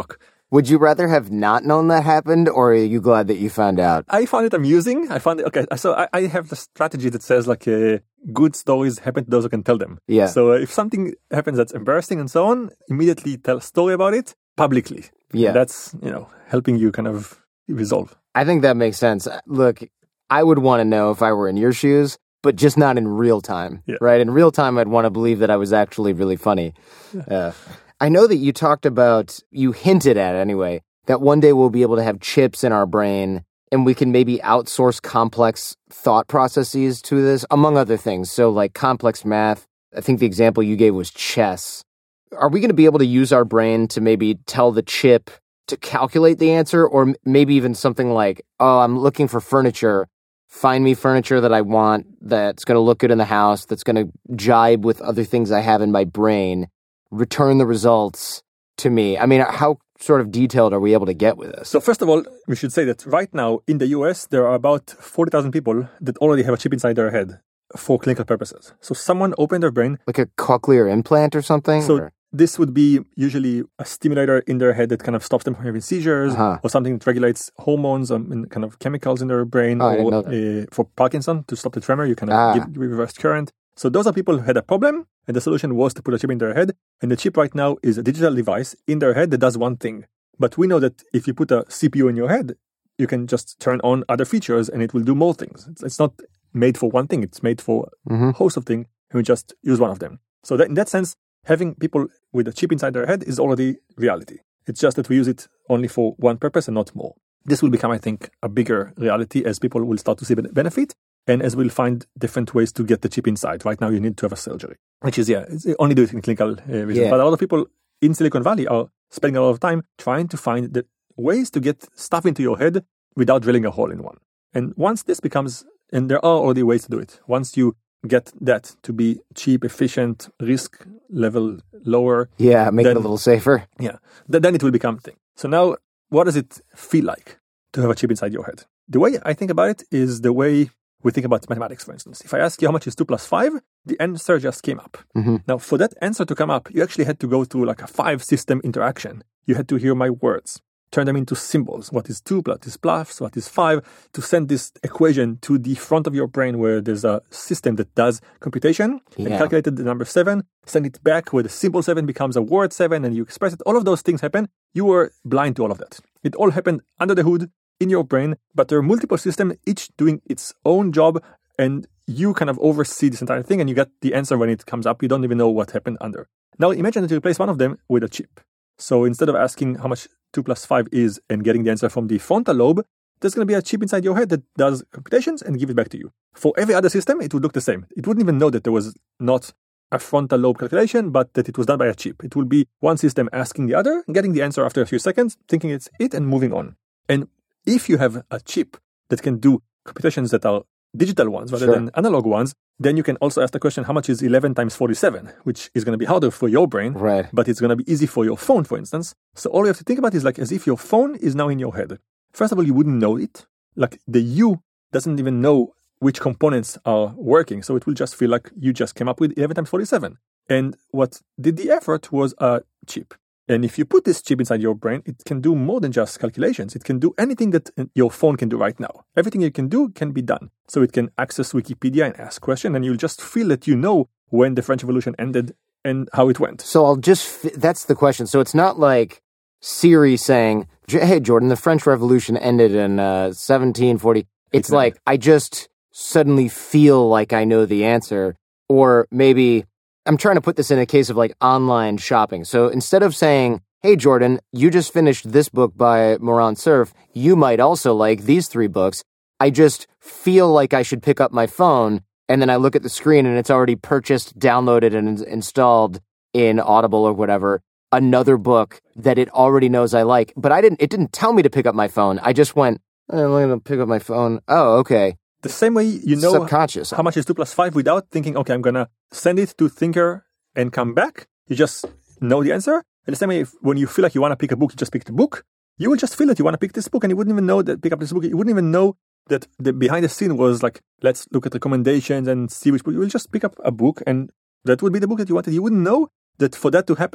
Would you rather have not known that happened, or are you glad that you found out? I found it amusing. I found it, okay, so I, I have the strategy that says like uh, good stories happen to those who can tell them. Yeah. So uh, if something happens that's embarrassing and so on, immediately tell a story about it publicly. Yeah. That's, you know, helping you kind of resolve. I think that makes sense. Look, I would want to know if I were in your shoes, but just not in real time, yeah. right? In real time, I'd want to believe that I was actually really funny. Yeah. Uh, I know that you talked about, you hinted at anyway, that one day we'll be able to have chips in our brain and we can maybe outsource complex thought processes to this, among other things. So like complex math, I think the example you gave was chess. Are we going to be able to use our brain to maybe tell the chip to calculate the answer? Or maybe even something like, oh, I'm looking for furniture. Find me furniture that I want that's going to look good in the house, that's going to jibe with other things I have in my brain. Return the results to me. I mean, how sort of detailed are we able to get with this? So first of all, we should say that right now in the U S, there are about forty thousand people that already have a chip inside their head for clinical purposes. So someone opened their brain. Like a cochlear implant or something? So or? This would be usually a stimulator in their head that kind of stops them from having seizures, uh-huh. or something that regulates hormones um, and kind of chemicals in their brain. Oh, or I didn't know that. Uh, for Parkinson, to stop the tremor, you kind of ah. give reverse current. So those are people who had a problem, and the solution was to put a chip in their head. And the chip right now is a digital device in their head that does one thing. But we know that if you put a C P U in your head, you can just turn on other features and it will do more things. It's, it's not made for one thing. It's made for mm-hmm. a host of things, and we just use one of them. So that, in that sense, having people with a chip inside their head is already reality. It's just that we use it only for one purpose and not more. This will become, I think, a bigger reality as people will start to see the benefit. And as we'll find different ways to get the chip inside. Right now, you need to have a surgery, which is, yeah, it's only do it in clinical uh, reasons. Yeah. But a lot of people in Silicon Valley are spending a lot of time trying to find the ways to get stuff into your head without drilling a hole in one. And once this becomes, and there are already ways to do it, once you get that to be cheap, efficient, risk level lower. Yeah, make then, it a little safer. Yeah, th- then it will become a thing. So now, what does it feel like to have a chip inside your head? The way I think about it is the way we think about mathematics, for instance. If I ask you how much is two plus five, the answer just came up. Mm-hmm. Now, for that answer to come up, you actually had to go through like a five-system interaction. You had to hear my words, turn them into symbols. What is two, what is plus, what is five, to send this equation to the front of your brain where there's a system that does computation yeah. and calculated the number seven, send it back where the symbol seven becomes a word seven, and you express it. All of those things happen. You were blind to all of that. It all happened under the hood, in your brain, but there are multiple systems, each doing its own job, and you kind of oversee this entire thing, and you get the answer when it comes up. You don't even know what happened under. Now imagine that you replace one of them with a chip. So instead of asking how much two plus five is and getting the answer from the frontal lobe, there's going to be a chip inside your head that does computations and give it back to you. For every other system, it would look the same. It wouldn't even know that there was not a frontal lobe calculation, but that it was done by a chip. It will be one system asking the other, getting the answer after a few seconds, thinking it's it, and moving on. And if you have a chip that can do computations that are digital ones rather sure. than analog ones, then you can also ask the question, how much is eleven times forty-seven, which is going to be harder for your brain, right. but it's going to be easy for your phone, for instance. So all you have to think about is like as if your phone is now in your head. First of all, you wouldn't know it. Like the you doesn't even know which components are working. So it will just feel like you just came up with eleven times forty-seven. And what did the effort was a chip. And if you put this chip inside your brain, it can do more than just calculations. It can do anything that your phone can do right now. Everything you can do can be done. So it can access Wikipedia and ask questions, and you'll just feel that you know when the French Revolution ended and how it went. So I'll just, f- that's the question. So it's not like Siri saying, hey, Jordan, the French Revolution ended in uh, seventeen forty. It's exactly. Like, I just suddenly feel like I know the answer. Or maybe I'm trying to put this in a case of like online shopping. So instead of saying, hey, Jordan, you just finished this book by Moran Cerf, you might also like these three books. I just feel like I should pick up my phone, and then I look at the screen and it's already purchased, downloaded, and in- installed in Audible or whatever, another book that it already knows I like. But I didn't. It didn't tell me to pick up my phone. I just went, I'm going to pick up my phone. Oh, okay. The same way you know Subconscious. how much is two plus five without thinking, okay, I'm going to send it to Thinker and come back. You just know the answer. And the same way if, when you feel like you want to pick a book, you just pick the book. You will just feel that you want to pick this book, and you wouldn't even know that pick up this book. You wouldn't even know that the behind the scene was like, let's look at recommendations and see which book. You will just pick up a book, and that would be the book that you wanted. You wouldn't know that for that to happen,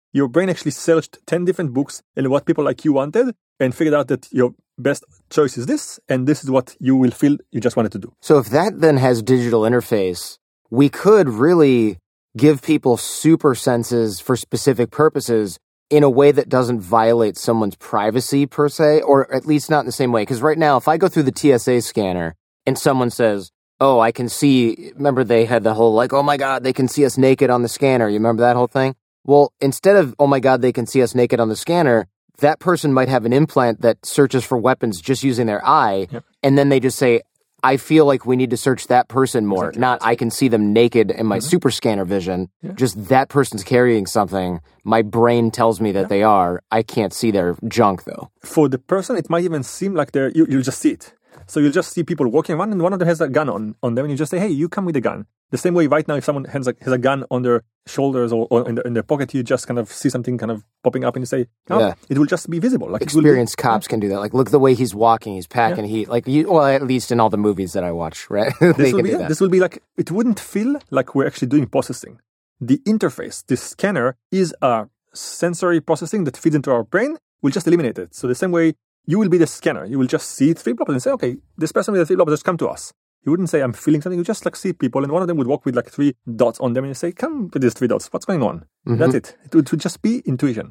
your brain actually searched ten different books and what people like you wanted and figured out that your best choice is this, and this is what you will feel you just wanted to do. So if that then has digital interface, we could really give people super senses for specific purposes in a way that doesn't violate someone's privacy per se, or at least not in the same way. Because right now, if I go through the T S A scanner and someone says, oh, I can see, remember they had the whole like, oh my God, they can see us naked on the scanner. You remember that whole thing? Well, instead of, oh my God, they can see us naked on the scanner, that person might have an implant that searches for weapons just using their eye. Yep. And then they just say, I feel like we need to search that person more. Exactly. Not I can see them naked in my mm-hmm. super scanner vision. Yeah. Just that person's carrying something. My brain tells me that yeah. they are. I can't see their junk though. For the person, it might even seem like they're, you, you'll just see it. So you'll just see people walking around and one of them has a gun on, on them and you just say, hey, you come with a gun. The same way right now, if someone has a, has a gun on their shoulders or, or in, the, in their pocket, you just kind of see something kind of popping up and you say, oh, yeah. it will just be visible. Like experienced be, cops yeah. can do that. Like, look the way he's walking, he's packing yeah. heat. Like, you, well, at least in all the movies that I watch, right? this, will be, yeah, this will be like, it wouldn't feel like we're actually doing processing. The interface, this scanner, is a sensory processing that feeds into our brain. We'll just eliminate it. So the same way, you will be the scanner. You will just see three blobs and say, okay, this person with the three blobs just come to us. You wouldn't say, I'm feeling something. You just like see people and one of them would walk with like three dots on them and you say, come with these three dots. What's going on? Mm-hmm. That's it. It would, it would just be intuition.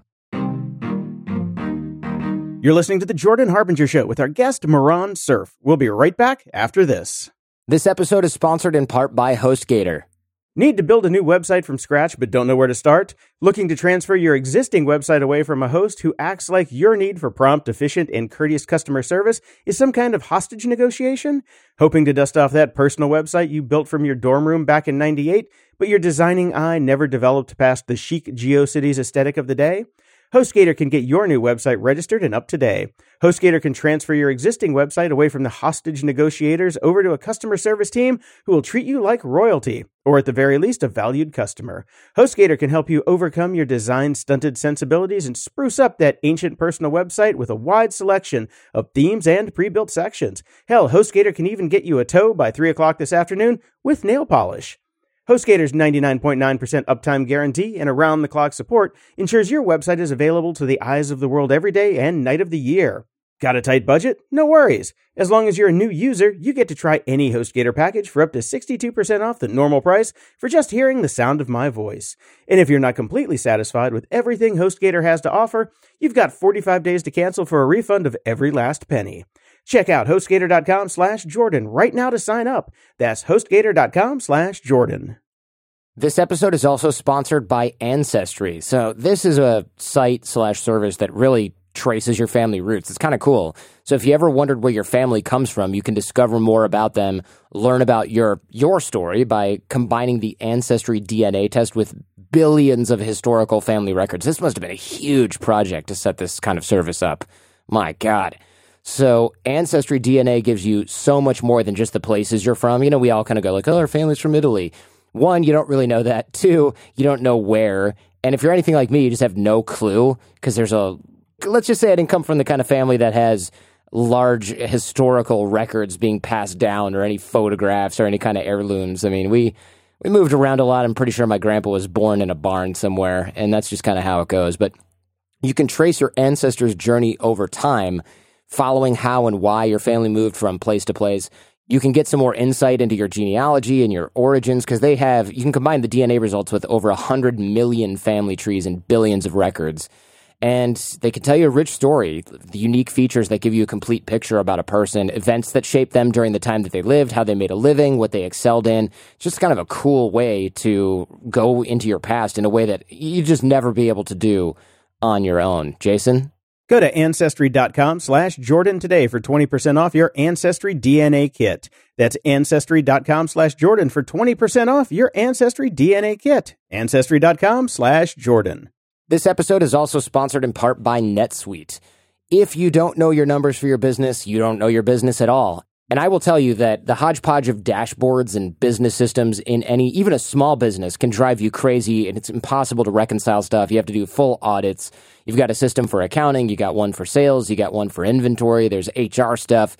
You're listening to The Jordan Harbinger Show with our guest, Moran Surf. We'll be right back after this. This episode is sponsored in part by HostGator. Need to build a new website from scratch but don't know where to start? Looking to transfer your existing website away from a host who acts like your need for prompt, efficient, and courteous customer service is some kind of hostage negotiation? Hoping to dust off that personal website you built from your dorm room back in ninety-eight, but your designing eye never developed past the chic GeoCities aesthetic of the day? HostGator can get your new website registered and up to date. HostGator can transfer your existing website away from the hostage negotiators over to a customer service team who will treat you like royalty, or at the very least, a valued customer. HostGator can help you overcome your design-stunted sensibilities and spruce up that ancient personal website with a wide selection of themes and pre-built sections. Hell, HostGator can even get you a tow by three o'clock this afternoon with nail polish. HostGator's ninety-nine point nine percent uptime guarantee and around-the-clock support ensures your website is available to the eyes of the world every day and night of the year. Got a tight budget? No worries. As long as you're a new user, you get to try any HostGator package for up to sixty-two percent off the normal price for just hearing the sound of my voice. And if you're not completely satisfied with everything HostGator has to offer, you've got forty-five days to cancel for a refund of every last penny. Check out HostGator.com slash Jordan right now to sign up. That's HostGator.com slash Jordan. This episode is also sponsored by Ancestry. So this is a site slash service that really traces your family roots. It's kind of cool. So if you ever wondered where your family comes from, you can discover more about them, learn about your your story by combining the Ancestry D N A test with billions of historical family records. This must have been a huge project to set this kind of service up. My God. So Ancestry D N A gives you so much more than just the places you're from. You know, we all kind of go like, oh, our family's from Italy. One, you don't really know that. Two, you don't know where. And if you're anything like me, you just have no clue because there's a, let's just say I didn't come from the kind of family that has large historical records being passed down or any photographs or any kind of heirlooms. I mean, we, we moved around a lot. I'm pretty sure my grandpa was born in a barn somewhere, and that's just kind of how it goes. But you can trace your ancestors' journey over time, following how and why your family moved from place to place. You can get some more insight into your genealogy and your origins because they have, you can combine the D N A results with over one hundred million family trees and billions of records. And they can tell you a rich story, the unique features that give you a complete picture about a person, events that shaped them during the time that they lived, how they made a living, what they excelled in. It's just kind of a cool way to go into your past in a way that you just never be able to do on your own. Jason? Go to Ancestry.com slash Jordan today for twenty percent off your Ancestry D N A kit. That's Ancestry.com slash Jordan for twenty percent off your Ancestry D N A kit. Ancestry.com slash Jordan. This episode is also sponsored in part by NetSuite. If you don't know your numbers for your business, you don't know your business at all. And I will tell you that the hodgepodge of dashboards and business systems in any, even a small business, can drive you crazy, and it's impossible to reconcile stuff. You have to do full audits. You've got a system for accounting. You got one for sales. You got one for inventory. There's H R stuff.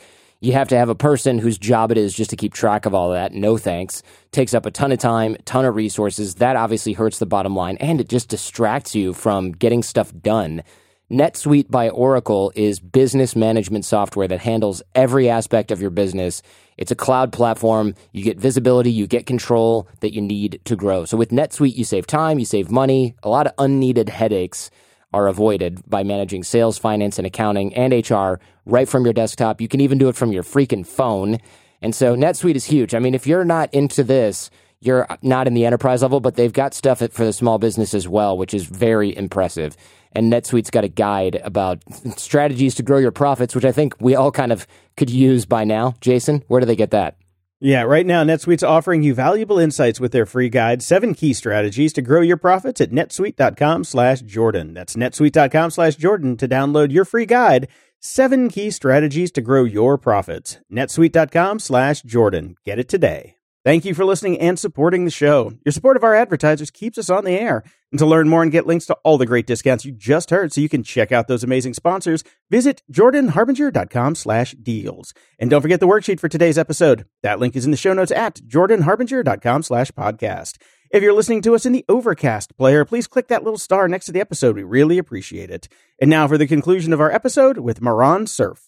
You have to have a person whose job it is just to keep track of all that. No thanks. Takes up a ton of time, ton of resources. That obviously hurts the bottom line, and it just distracts you from getting stuff done. NetSuite by Oracle is business management software that handles every aspect of your business. It's a cloud platform. You get visibility, you get control that you need to grow. So with NetSuite, you save time, you save money. A lot of unneeded headaches are avoided by managing sales, finance, and accounting and H R right from your desktop. You can even do it from your freaking phone. And so NetSuite is huge. I mean, if you're not into this, you're not in the enterprise level, but they've got stuff for the small business as well, which is very impressive. And NetSuite's got a guide about strategies to grow your profits, which I think we all kind of could use by now. Jason, where do they get that? Yeah, right now, NetSuite's offering you valuable insights with their free guide, Seven Key Strategies to Grow Your Profits at netsuite.com slash Jordan. That's netsuite.com slash Jordan to download your free guide, Seven Key Strategies to Grow Your Profits. netsuite.com slash Jordan. Get it today. Thank you for listening and supporting the show. Your support of our advertisers keeps us on the air. And to learn more and get links to all the great discounts you just heard so you can check out those amazing sponsors, visit jordanharbinger.com slash deals. And don't forget the worksheet for today's episode. That link is in the show notes at jordanharbinger.com slash podcast. If you're listening to us in the Overcast player, please click that little star next to the episode. We really appreciate it. And now for the conclusion of our episode with Maran Surf.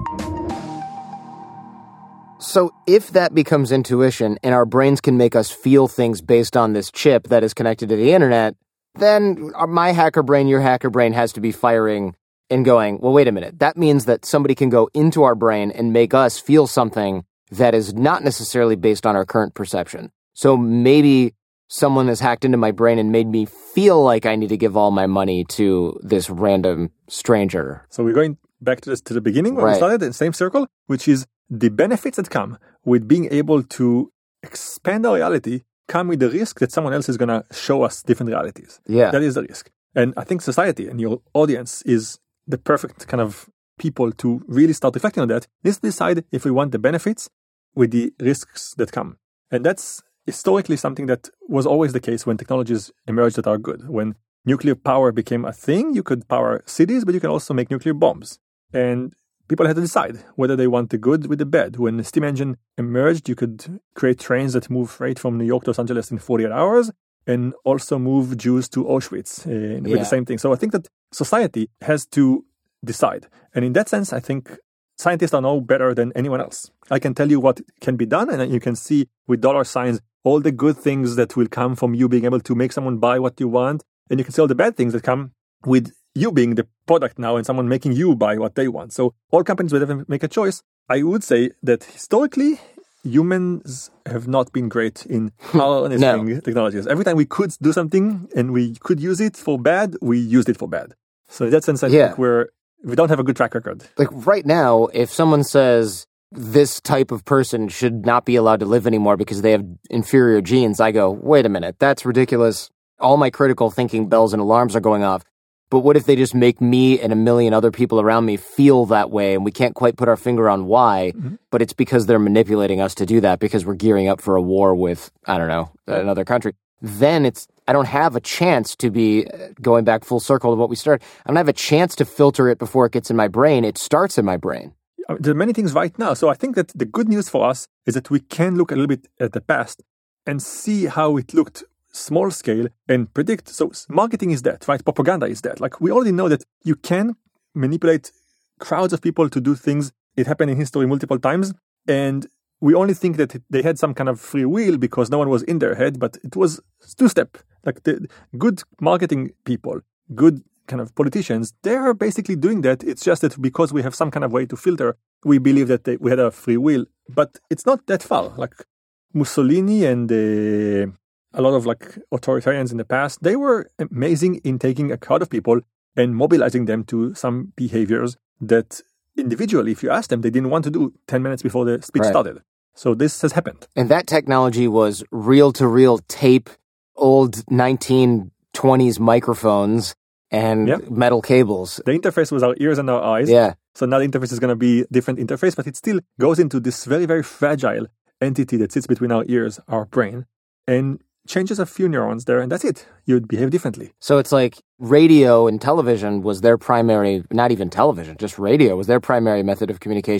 So if that becomes intuition and our brains can make us feel things based on this chip that is connected to the internet, then my hacker brain, your hacker brain has to be firing and going, well, wait a minute. That means that somebody can go into our brain and make us feel something that is not necessarily based on our current perception. So maybe someone has hacked into my brain and made me feel like I need to give all my money to this random stranger. So we're going back to this to the beginning when Right. we started in the same circle, which is the benefits that come with being able to expand our reality come with the risk that someone else is going to show us different realities. Yeah. That is the risk. And I think society and your audience is the perfect kind of people to really start reflecting on that. Let's decide if we want the benefits with the risks that come. And that's historically something that was always the case when technologies emerged that are good. When nuclear power became a thing, you could power cities, but you can also make nuclear bombs. And people had to decide whether they want the good with the bad. When the steam engine emerged, you could create trains that move freight from New York to Los Angeles in forty-eight hours and also move Jews to Auschwitz uh, with Yeah. the same thing. So I think that society has to decide. And in that sense, I think scientists are no better than anyone else. I can tell you what can be done, and you can see with dollar signs all the good things that will come from you being able to make someone buy what you want. And you can see all the bad things that come with you being the product now and someone making you buy what they want. So all companies will have to make a choice. I would say that historically, humans have not been great in harnessing No. technologies. Every time we could do something and we could use it for bad, we used it for bad. So in that sense, I Yeah. think we're, we don't have a good track record. Like right now, if someone says this type of person should not be allowed to live anymore because they have inferior genes, I go, wait a minute, that's ridiculous. All my critical thinking bells and alarms are going off. But what if they just make me and a million other people around me feel that way and we can't quite put our finger on why, Mm-hmm. but it's because they're manipulating us to do that because we're gearing up for a war with, I don't know, another country. Then it's, I don't have a chance to be uh, going back full circle to what we started. I don't have a chance to filter it before it gets in my brain. It starts in my brain. Uh, There are many things right now. So I think that the good news for us is that we can look a little bit at the past and see how it looked small scale and predict. So marketing is that, right? Propaganda is that. Like we already know that you can manipulate crowds of people to do things. It happened in history multiple times. And we only think that they had some kind of free will because no one was in their head, but it was two-step. Like the good marketing people, good kind of politicians, they are basically doing that. It's just that because we have some kind of way to filter, we believe that they, we had a free will. But it's not that far. Like Mussolini and uh, a lot of like authoritarians in the past, they were amazing in taking a crowd of people and mobilizing them to some behaviors that individually, if you ask them, they didn't want to do ten minutes before the speech Right. started. So this has happened. And that technology was reel-to-reel tape, old nineteen twenties microphones, and Yeah. metal cables. The interface was our ears and our eyes. Yeah. So now the interface is going to be different interface, but it still goes into this very, very fragile entity that sits between our ears, our brain, and changes a few neurons there, and that's it. You'd behave differently. So it's like radio and television was their primary, not even television, just radio was their primary method of communication.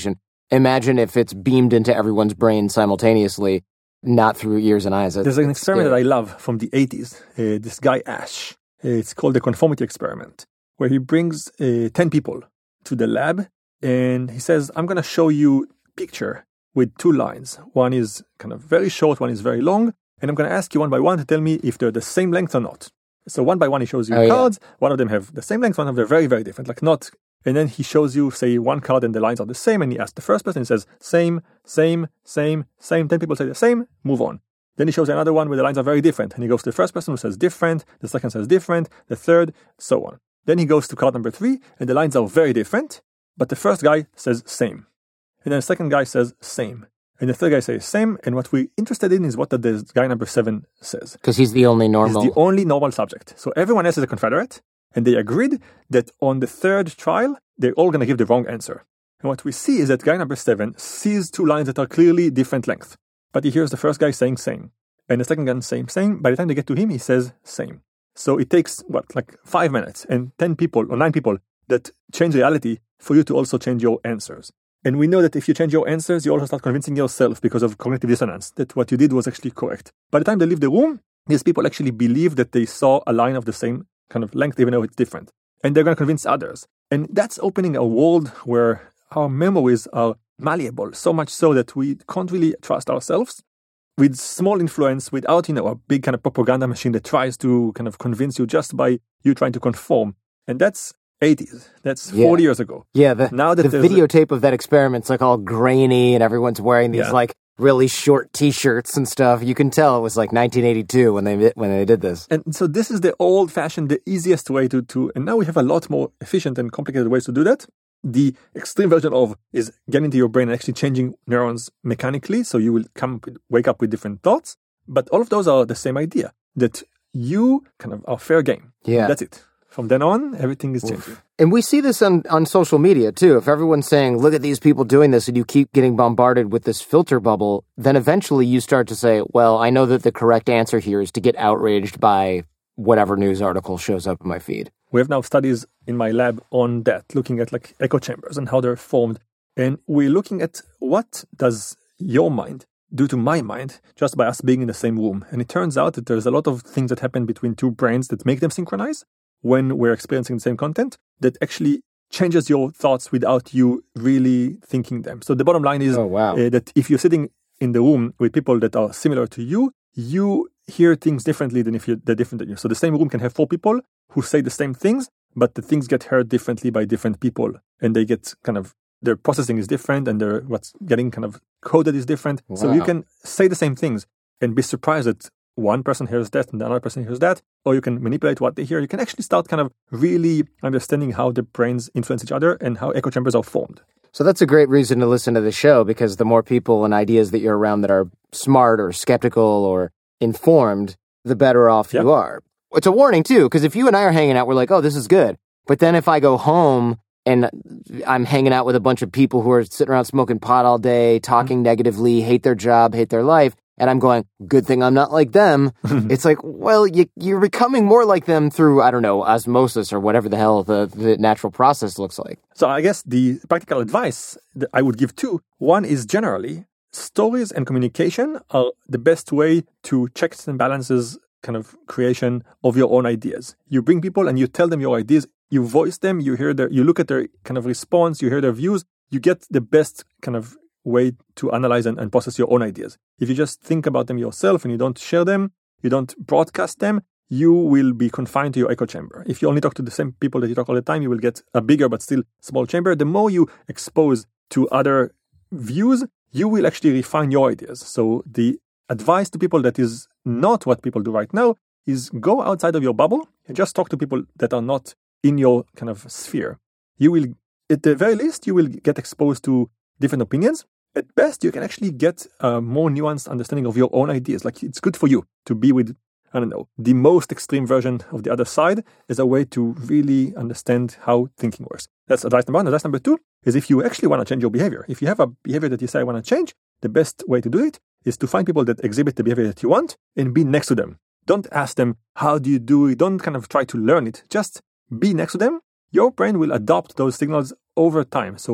imagine if it's beamed into everyone's brain simultaneously, not through ears and eyes. There's an experiment that I love from the eighties. Uh, this guy, Ash, uh, it's called the conformity experiment, where he brings uh, ten people to the lab and he says, I'm going to show you a picture with two lines. One is kind of very short, one is very long. And I'm going to ask you one by one to tell me if they're the same length or not. So one by one, he shows you oh, cards. Yeah. One of them have the same length, one of them are very, very different, like not. And then he shows you, say, one card and the lines are the same. And he asks the first person, he says, same, same, same, same. Ten people say the same, move on. Then he shows another one where the lines are very different. And he goes to the first person who says different. The second says different. The third, so on. Then he goes to card number three and the lines are very different. But the first guy says same. And then the second guy says same. And the third guy says same. And what we're interested in is what the guy number seven says. Because he's the only normal. He's the only normal subject. So everyone else is a Confederate. And they agreed that on the third trial, they're all going to give the wrong answer. And what we see is that guy number seven sees two lines that are clearly different length. But he hears the first guy saying same. And the second guy saying same. By the time they get to him, he says same. So it takes, what, like five minutes and ten people or nine people that change reality for you to also change your answers. And we know that if you change your answers, you also start convincing yourself because of cognitive dissonance that what you did was actually correct. By the time they leave the room, these people actually believe that they saw a line of the same kind of length, even though it's different. And they're going to convince others. And that's opening a world where our memories are malleable, so much so that we can't really trust ourselves. With small influence, without, you know, a big kind of propaganda machine that tries to kind of convince you just by you trying to conform. And that's eighties. That's Yeah. forty years ago. Yeah, the, Now that the there's a- videotape of that experiment's like all grainy and everyone's wearing these Yeah. like really short T-shirts and stuff. You can tell it was like nineteen eighty-two when they when they did this. And so this is the old-fashioned, the easiest way to, to, and now we have a lot more efficient and complicated ways to do that. The extreme version of is getting into your brain and actually changing neurons mechanically, so you will come, wake up with different thoughts. But all of those are the same idea, that you kind of are fair game. Yeah. That's it. From then on, everything is changing. And we see this on, on social media, too. If everyone's saying, look at these people doing this, and you keep getting bombarded with this filter bubble, then eventually you start to say, well, I know that the correct answer here is to get outraged by whatever news article shows up in my feed. We have now studies in my lab on that, looking at like echo chambers and how they're formed. And we're looking at what does your mind do to my mind just by us being in the same room. And it turns out that there's a lot of things that happen between two brains that make them synchronize when we're experiencing the same content that actually changes your thoughts without you really thinking them. So the bottom line is Oh, wow. uh, that if you're sitting in the room with people that are similar to you, you hear things differently than if you're, they're different than you. So the same room can have four people who say the same things, but the things get heard differently by different people. And they get kind of, their processing is different and their what's getting kind of coded is different. So you Wow. can say the same things and be surprised that one person hears that and the other person hears that, or you can manipulate what they hear. You can actually start kind of really understanding how the brains influence each other and how echo chambers are formed. So that's a great reason to listen to the show, because the more people and ideas that you're around that are smart or skeptical or informed, the better off Yeah. you are. It's a warning, too, because if you and I are hanging out, we're like, oh, this is good. But then if I go home and I'm hanging out with a bunch of people who are sitting around smoking pot all day, talking negatively, hate their job, hate their life, and I'm going, good thing I'm not like them. It's like, well, you, you're becoming more like them through, I don't know, osmosis or whatever the hell the, the natural process looks like. So I guess the practical advice that I would give too, one is generally stories and communication are the best way to checks and balances kind of creation of your own ideas. You bring people and you tell them your ideas, you voice them, you hear their, you look at their kind of response, you hear their views, you get the best kind of way to analyze and, and process your own ideas. If you just think about them yourself and you don't share them, you don't broadcast them, you will be confined to your echo chamber. If you only talk to the same people that you talk all the time, you will get a bigger but still small chamber. The more you expose to other views, you will actually refine your ideas. So the advice to people that is not what people do right now is go outside of your bubble and just talk to people that are not in your kind of sphere. You will, at the very least, you will get exposed to different opinions. At best, you can actually get a more nuanced understanding of your own ideas. Like, it's good for you to be with, I don't know, the most extreme version of the other side as a way to really understand how thinking works. That's advice number one. Advice number two is if you actually want to change your behavior. If you have a behavior that you say, I want to change, the best way to do it is to find people that exhibit the behavior that you want and be next to them. Don't ask them, how do you do it? Don't kind of try to learn it. Just be next to them. Your brain will adopt those signals over time. So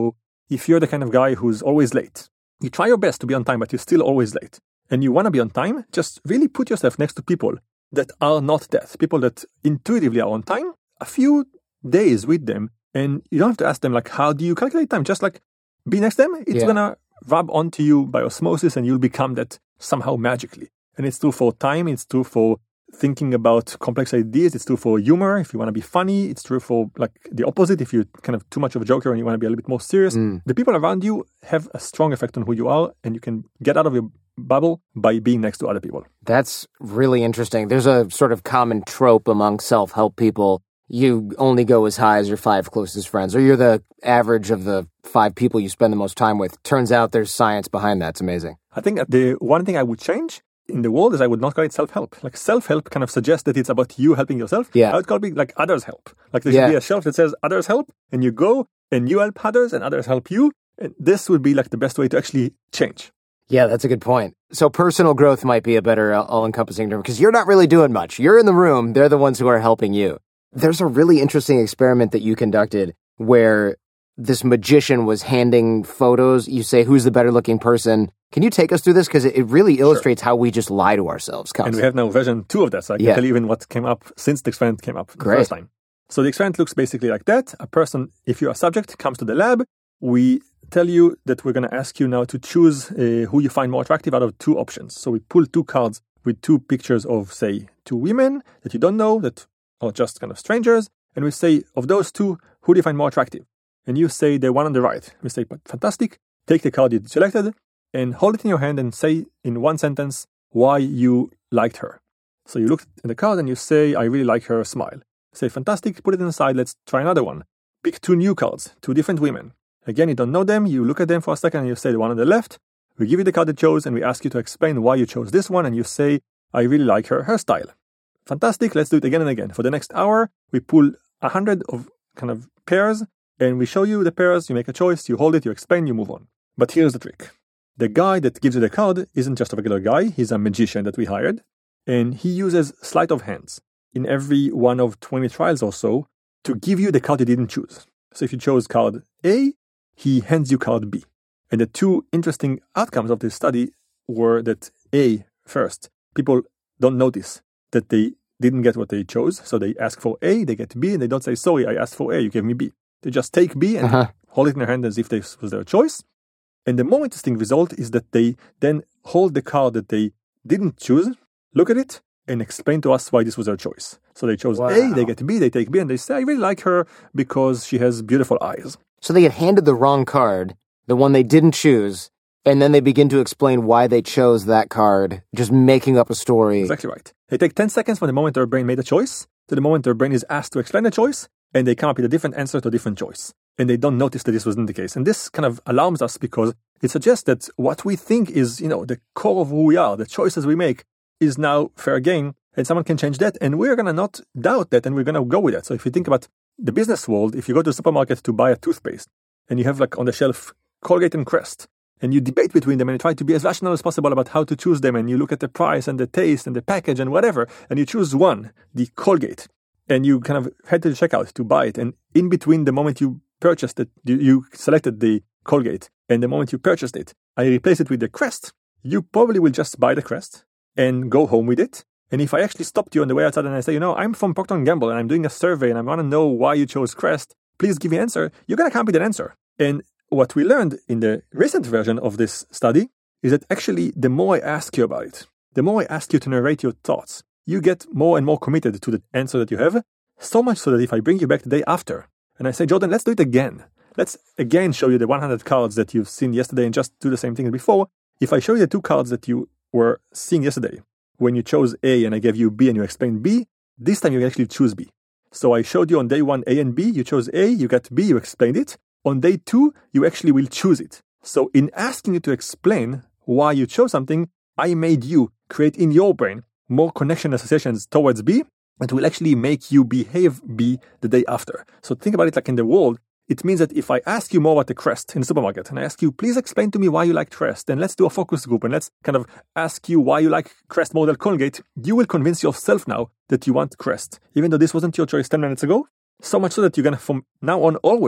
if you're the kind of guy who's always late, you try your best to be on time, but you're still always late, and you want to be on time, just really put yourself next to people that are not that, people that intuitively are on time, a few days with them, and you don't have to ask them, like, how do you calculate time? Just like, be next to them. It's Yeah. going to rub onto you by osmosis, and you'll become that somehow magically. And it's true for time, it's true for thinking about complex ideas, it's true for humor, if you want to be funny, it's true for like the opposite, if you're kind of too much of a joker and you want to be a little bit more serious. Mm. The people around you have a strong effect on who you are, and you can get out of your bubble by being next to other people. That's really interesting. There's a sort of common trope among self-help people. You only go as high as your five closest friends, or you're the average of the five people you spend the most time with. Turns out there's science behind that. It's amazing. I think the one thing I would change in the world is I would not call it self-help. Like self-help kind of suggests that it's about you helping yourself. Yeah. I would call it like others help. Like there Yeah. should be a shelf that says others help, and you go and you help others and others help you. And this would be like the best way to actually change. Yeah, that's a good point. So personal growth might be a better uh, all-encompassing term, because you're not really doing much. You're in the room. They're the ones who are helping you. There's a really interesting experiment that you conducted where this magician was handing photos. You say, who's the better-looking person? Can you take us through this? Because it really illustrates how we just lie to ourselves And constantly. we have now version two of that, so I can Yeah. tell you even what came up since the experiment came up the Great. first time. So the experiment looks basically like that. A person, if you're a subject, comes to the lab. We tell you that we're going to ask you now to choose uh, who you find more attractive out of two options. So we pull two cards with two pictures of, say, two women that you don't know, that are just kind of strangers. And we say, of those two, who do you find more attractive? And you say the one on the right. We say, fantastic. Take the card you selected and hold it in your hand and say in one sentence why you liked her. So you look at the card and you say, I really like her smile. Say, fantastic, put it inside, let's try another one. Pick two new cards, two different women. Again, you don't know them, you look at them for a second and you say the one on the left. We give you the card you chose and we ask you to explain why you chose this one, and you say, I really like her hairstyle. Fantastic, let's do it again and again. For the next hour, we pull a hundred of kind of pairs and we show you the pairs, you make a choice, you hold it, you explain, you move on. But here's the trick. The guy that gives you the card isn't just a regular guy, he's a magician that we hired, and he uses sleight of hands in every one of twenty trials or so to give you the card you didn't choose. So if you chose card A, he hands you card B. And the two interesting outcomes of this study were that A, first, people don't notice that they didn't get what they chose, so they ask for A, they get B, and they don't say, sorry, I asked for A, you gave me B. They just take B and Uh-huh. hold it in their hand as if this was their choice. And the more interesting result is that they then hold the card that they didn't choose, look at it, and explain to us why this was their choice. So they chose Wow. A, they get B, they take B, and they say, I really like her because she has beautiful eyes. So they get handed the wrong card, the one they didn't choose, and then they begin to explain why they chose that card, just making up a story. Exactly right. They take ten seconds from the moment their brain made a choice to the moment their brain is asked to explain the choice, and they come up with a different answer to a different choice. And they don't notice that this wasn't the case. And this kind of alarms us because it suggests that what we think is, you know, the core of who we are, the choices we make, is now fair game, and someone can change that, and we're going to not doubt that, and we're going to go with that. So if you think about the business world, if you go to the supermarket to buy a toothpaste, and you have like on the shelf Colgate and Crest, and you debate between them and you try to be as rational as possible about how to choose them, and you look at the price and the taste and the package and whatever, and you choose one, the Colgate, and you kind of head to the checkout to buy it, and in between the moment you purchased it, you, you selected the Colgate, and the moment you purchased it, I replace it with the Crest, you probably will just buy the Crest and go home with it. And if I actually stopped you on the way outside and I say, you know, I'm from Procter and Gamble and I'm doing a survey and I want to know why you chose Crest, please give me an answer, you're going to come up with an answer. And what we learned in the recent version of this study is that actually the more I ask you about it, the more I ask you to narrate your thoughts, you get more and more committed to the answer that you have, so much so that if I bring you back the day after and I say, Jordan, let's do it again. Let's again show you the one hundred cards that you've seen yesterday and just do the same thing as before. If I show you the two cards that you were seeing yesterday, when you chose A and I gave you B and you explained B, this time you can actually choose B. So I showed you on day one A and B, you chose A, you got B, you explained it. On day two, you actually will choose it. So in asking you to explain why you chose something, I made you create in your brain more connection associations towards B, and will actually make you behave B the day after. So think about it like in the world. It means that if I ask you more about the Crest in the supermarket and I ask you, please explain to me why you like Crest, and let's do a focus group and let's kind of ask you why you like Crest more than Colgate, you will convince yourself now that you want Crest, even though this wasn't your choice ten minutes ago. So much so that you're going to, from now on, always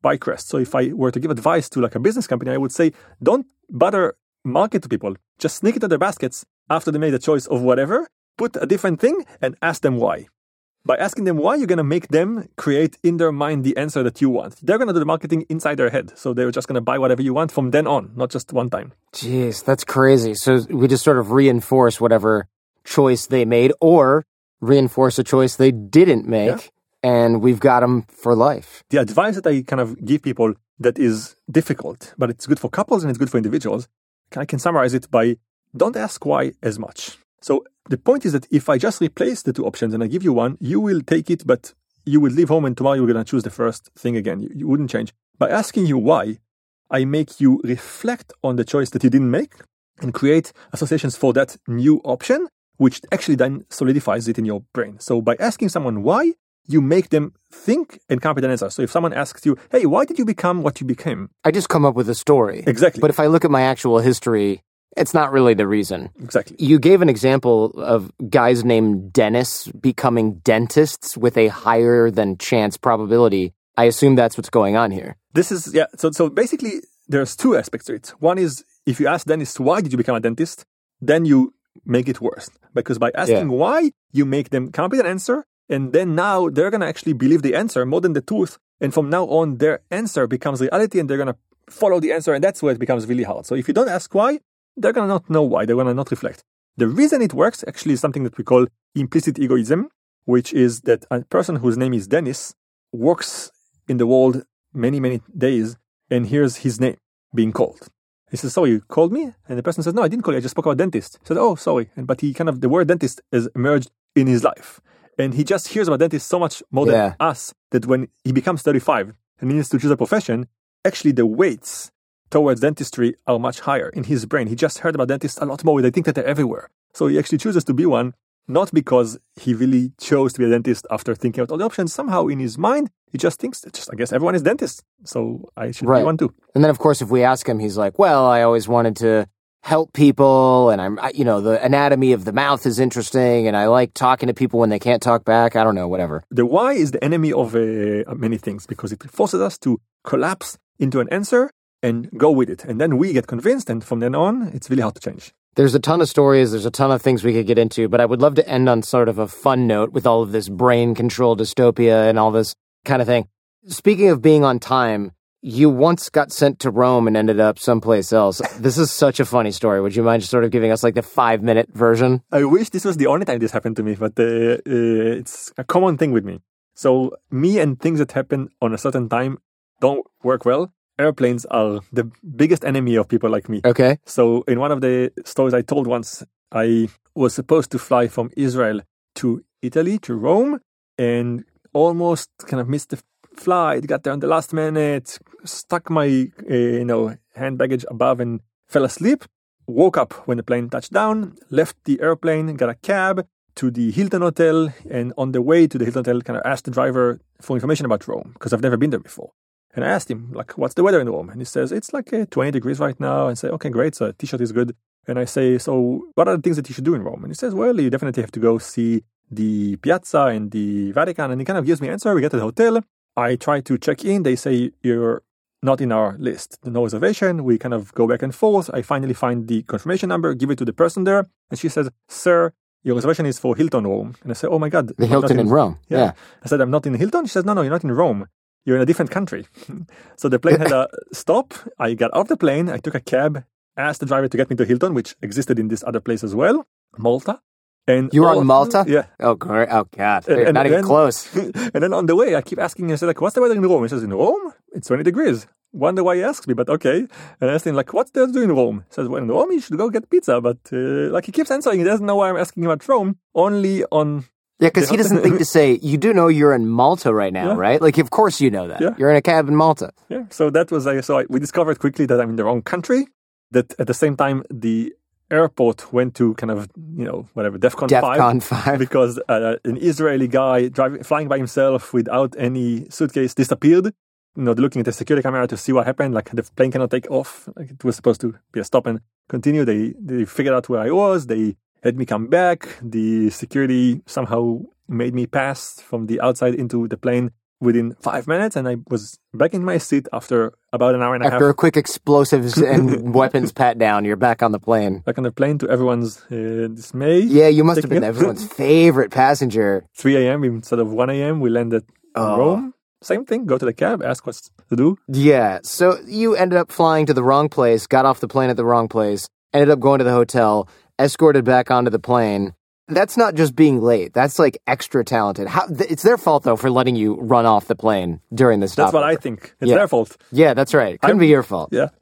buy Crest. So if I were to give advice to like a business company, I would say, don't bother market to people. Just sneak it to their baskets after they made a choice of whatever, put a different thing and ask them why. By asking them why, you're going to make them create in their mind the answer that you want. They're going to do the marketing inside their head. So they're just going to buy whatever you want from then on, not just one time. Jeez, that's crazy. So we just sort of reinforce whatever choice they made or reinforce a choice they didn't make. Yeah. And we've got them for life. The advice that I kind of give people that is difficult, but it's good for couples and it's good for individuals, I can summarize it by don't ask why as much. So the point is that if I just replace the two options and I give you one, you will take it, but you will leave home and tomorrow you're going to choose the first thing again. You, you wouldn't change. By asking you why, I make you reflect on the choice that you didn't make and create associations for that new option, which actually then solidifies it in your brain. So by asking someone why, you make them think and come up with an answer. So if someone asks you, hey, why did you become what you became? I just come up with a story. Exactly. But if I look at my actual history, it's not really the reason. Exactly. You gave an example of guys named Dennis becoming dentists with a higher than chance probability. I assume that's what's going on here. This is, yeah. So, so basically, there's two aspects to it. One is, if you ask Dennis, why did you become a dentist? Then you make it worse. Because by asking yeah. why, you make them come up with an answer. And then now they're going to actually believe the answer more than the truth. And from now on, their answer becomes reality and they're going to follow the answer. And that's where it becomes really hard. So if you don't ask why, they're going to not know why. They're going to not reflect. The reason it works actually is something that we call implicit egoism, which is that a person whose name is Dennis works in the world many, many days and hears his name being called. He says, sorry, you called me? And the person says, no, I didn't call you. I just spoke about dentist. He said, oh, sorry. And, but he kind of, the word dentist has emerged in his life. And he just hears about dentists so much more than yeah. us that when he becomes thirty-five and he needs to choose a profession, actually the weights towards dentistry are much higher in his brain. He just heard about dentists a lot more. They think that they're everywhere. So he actually chooses to be one, not because he really chose to be a dentist after thinking about all the options. Somehow in his mind, he just thinks, that just I guess everyone is dentists. So I should right. be one too. And then, of course, if we ask him, he's like, well, I always wanted to help people, and I'm, you know, the anatomy of the mouth is interesting, and I like talking to people when they can't talk back. I don't know, whatever. The why is the enemy of uh, many things because it forces us to collapse into an answer and go with it. And then we get convinced, and from then on, it's really hard to change. There's a ton of stories, there's a ton of things we could get into, but I would love to end on sort of a fun note with all of this brain control dystopia and all this kind of thing. Speaking of being on time, you once got sent to Rome and ended up someplace else. This is such a funny story. Would you mind just sort of giving us like the five-minute version? I wish this was the only time this happened to me, but uh, uh, it's a common thing with me. So me and things that happen on a certain time don't work well. Airplanes are the biggest enemy of people like me. Okay. So in one of the stories I told once, I was supposed to fly from Israel to Italy, to Rome, and almost kind of missed the flight, got there on the last minute, stuck my uh, you know hand baggage above and fell asleep. Woke up when the plane touched down, left the airplane, got a cab to the Hilton Hotel, and on the way to the Hilton Hotel, kind of asked the driver for information about Rome, because I've never been there before. And I asked him, like, what's the weather in Rome? And he says, it's like uh, twenty degrees right now. And I say, okay, great, so a t-shirt is good. And I say, so what are the things that you should do in Rome? And he says, well, you definitely have to go see the Piazza and the Vatican. And he kind of gives me an answer. We get to the hotel. I try to check in. They say, you're not in our list. No reservation. We kind of go back and forth. I finally find the confirmation number, give it to the person there. And she says, sir, your reservation is for Hilton Rome. And I say, oh my God. The Hilton in, in Rome. Yeah. yeah. I said, I'm not in Hilton. She says, no, no, you're not in Rome. You're in a different country. So the plane had a stop. I got off the plane. I took a cab, asked the driver to get me to Hilton, which existed in this other place as well, Malta. And you were on Malta? Yeah. Oh, great. Oh, God. And, and not then, even close. And then on the way, I keep asking him, I said, like, what's the weather in Rome? He says, in Rome? It's twenty degrees. Wonder why he asks me, but okay. And I asked him, like, what's there to do in Rome? He says, well, in Rome, you should go get pizza. But, uh, like, he keeps answering. He doesn't know why I'm asking about Rome. Only on... Yeah, because he doesn't think to say, you do know you're in Malta right now, yeah. right? Like, of course you know that. Yeah. You're in a cab in Malta. Yeah, so that was, uh, so I, we discovered quickly that I'm in the wrong country, that at the same time, the airport went to kind of, you know, whatever, DEFCON five. DEFCON five. Because uh, an Israeli guy driving, flying by himself without any suitcase disappeared. You know, looking at the security camera to see what happened, like the plane cannot take off. Like it was supposed to be a stop and continue. They, they figured out where I was. They had me come back. The security somehow made me pass from the outside into the plane within five minutes, and I was back in my seat after about an hour and a half. After a quick explosives and weapons pat down, you're back on the plane. Back on the plane to everyone's uh, dismay. Yeah, you must have been everyone's favorite passenger. three a.m. instead of one a.m. we landed in Oh. Rome. Same thing, go to the cab, ask what's to do. Yeah, so you ended up flying to the wrong place, got off the plane at the wrong place, ended up going to the hotel, escorted back onto the plane. That's not just being late. That's like extra talented. How, th- it's their fault, though, for letting you run off the plane during the stop. That's what I think. It's Yeah. their fault. Yeah, that's right. Couldn't I'm- be your fault. Yeah.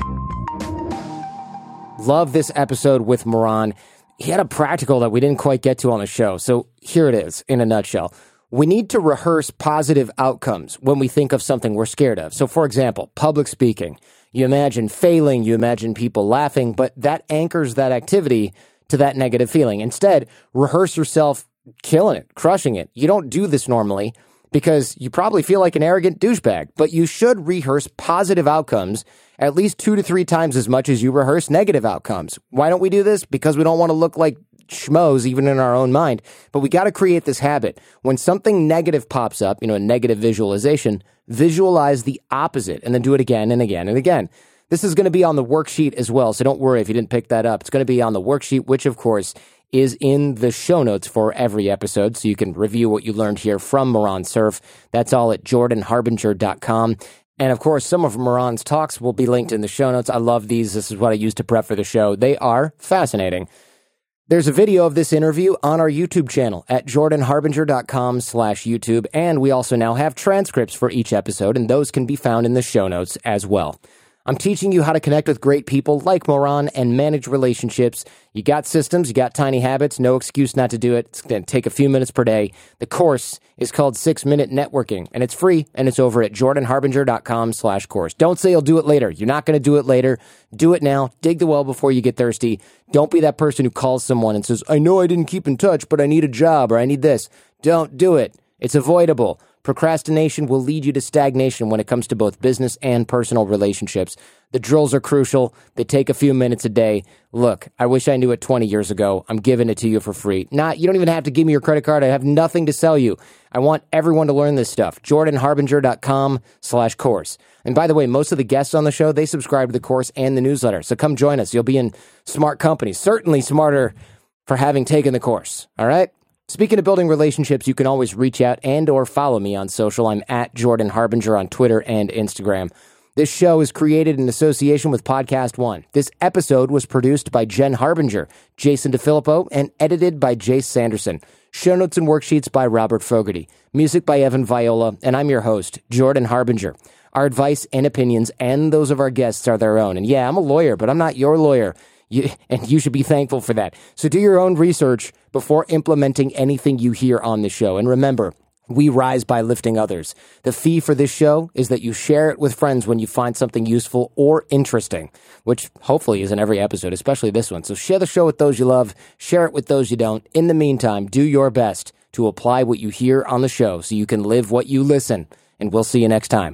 Love this episode with Moran. He had a practical that we didn't quite get to on the show. So here it is in a nutshell. We need to rehearse positive outcomes when we think of something we're scared of. So, for example, public speaking. You imagine failing, you imagine people laughing, but that anchors that activity to that negative feeling. Instead, rehearse yourself killing it, crushing it. You don't do this normally because you probably feel like an arrogant douchebag, but you should rehearse positive outcomes at least two to three times as much as you rehearse negative outcomes. Why don't we do this? Because we don't want to look like schmoes even in our own mind, but we got to create this habit. When something negative pops up, you know, a negative visualization, visualize the opposite and then do it again and again and again. This is going to be on the worksheet as well, so don't worry if you didn't pick that up. It's going to be on the worksheet, which of course is in the show notes for every episode, so you can review what you learned here from Moran Cerf. That's all at jordan harbinger dot com. And of course, some of Moran's talks will be linked in the show notes. I love these. This is what I use to prep for the show. They are fascinating. There's a video of this interview on our YouTube channel at jordan harbinger dot com slash YouTube, and we also now have transcripts for each episode, and those can be found in the show notes as well. I'm teaching you how to connect with great people like Moran and manage relationships. You got systems, you got tiny habits, no excuse not to do it. It's going to take a few minutes per day. The course is called Six Minute Networking, and it's free, and it's over at jordan harbinger dot com slash course. Don't say you'll do it later. You're not going to do it later. Do it now. Dig the well before you get thirsty. Don't be that person who calls someone and says, I know I didn't keep in touch, but I need a job or I need this. Don't do it. It's avoidable. Procrastination will lead you to stagnation when it comes to both business and personal relationships. The drills are crucial. They take a few minutes a day. Look, I wish I knew it twenty years ago. I'm giving it to you for free. Not, you don't even have to give me your credit card. I have nothing to sell you. I want everyone to learn this stuff. jordan harbinger dot com slash course. And by the way, most of the guests on the show, they subscribe to the course and the newsletter. So come join us. You'll be in smart company. Certainly smarter for having taken the course. All right? Speaking of building relationships, you can always reach out and or follow me on social. I'm at Jordan Harbinger on Twitter and Instagram. This show is created in association with Podcast One. This episode was produced by Jen Harbinger, Jason DeFilippo, and edited by Jace Sanderson. Show notes and worksheets by Robert Fogarty. Music by Evan Viola, and I'm your host, Jordan Harbinger. Our advice and opinions and those of our guests are their own. And yeah, I'm a lawyer, but I'm not your lawyer. You, and you should be thankful for that. So do your own research before implementing anything you hear on the show. And remember, we rise by lifting others. The fee for this show is that you share it with friends when you find something useful or interesting, which hopefully is in every episode, especially this one. So share the show with those you love, share it with those you don't. In the meantime, do your best to apply what you hear on the show so you can live what you listen. And we'll see you next time.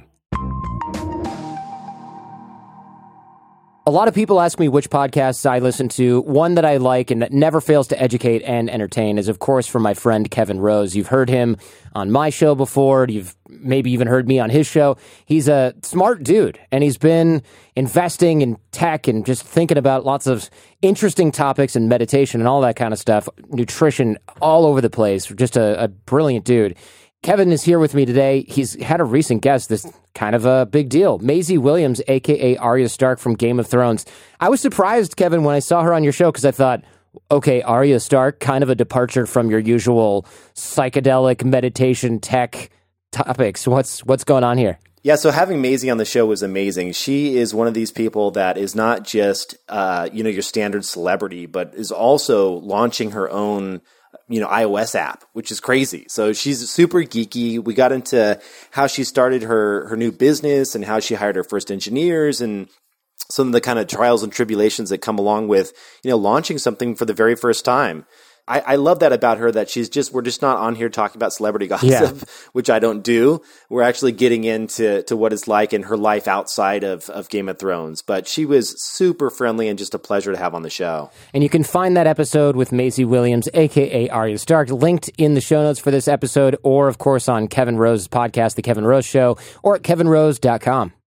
A lot of people ask me which podcasts I listen to. One that I like and that never fails to educate and entertain is, of course, from my friend Kevin Rose. You've heard him on my show before. You've maybe even heard me on his show. He's a smart dude, and he's been investing in tech and just thinking about lots of interesting topics and meditation and all that kind of stuff, nutrition all over the place. Just a, a brilliant dude. Kevin is here with me today. He's had a recent guest that's kind of a big deal. Maisie Williams, a k a. Arya Stark from Game of Thrones. I was surprised, Kevin, when I saw her on your show because I thought, okay, Arya Stark, kind of a departure from your usual psychedelic meditation tech topics. What's what's going on here? Yeah, so having Maisie on the show was amazing. She is one of these people that is not just, uh, you know, your standard celebrity, but is also launching her own you know, iOS app, which is crazy. So she's super geeky. We got into how she started her, her new business and how she hired her first engineers and some of the kind of trials and tribulations that come along with, you know, launching something for the very first time. I, I love that about her, that she's just, we're just not on here talking about celebrity gossip, Yeah. which I don't do. We're actually getting into to what it's like in her life outside of, of Game of Thrones. But she was super friendly and just a pleasure to have on the show. And you can find that episode with Maisie Williams, a k a. Arya Stark, linked in the show notes for this episode, or, of course, on Kevin Rose's podcast, The Kevin Rose Show, or at kevin rose dot com.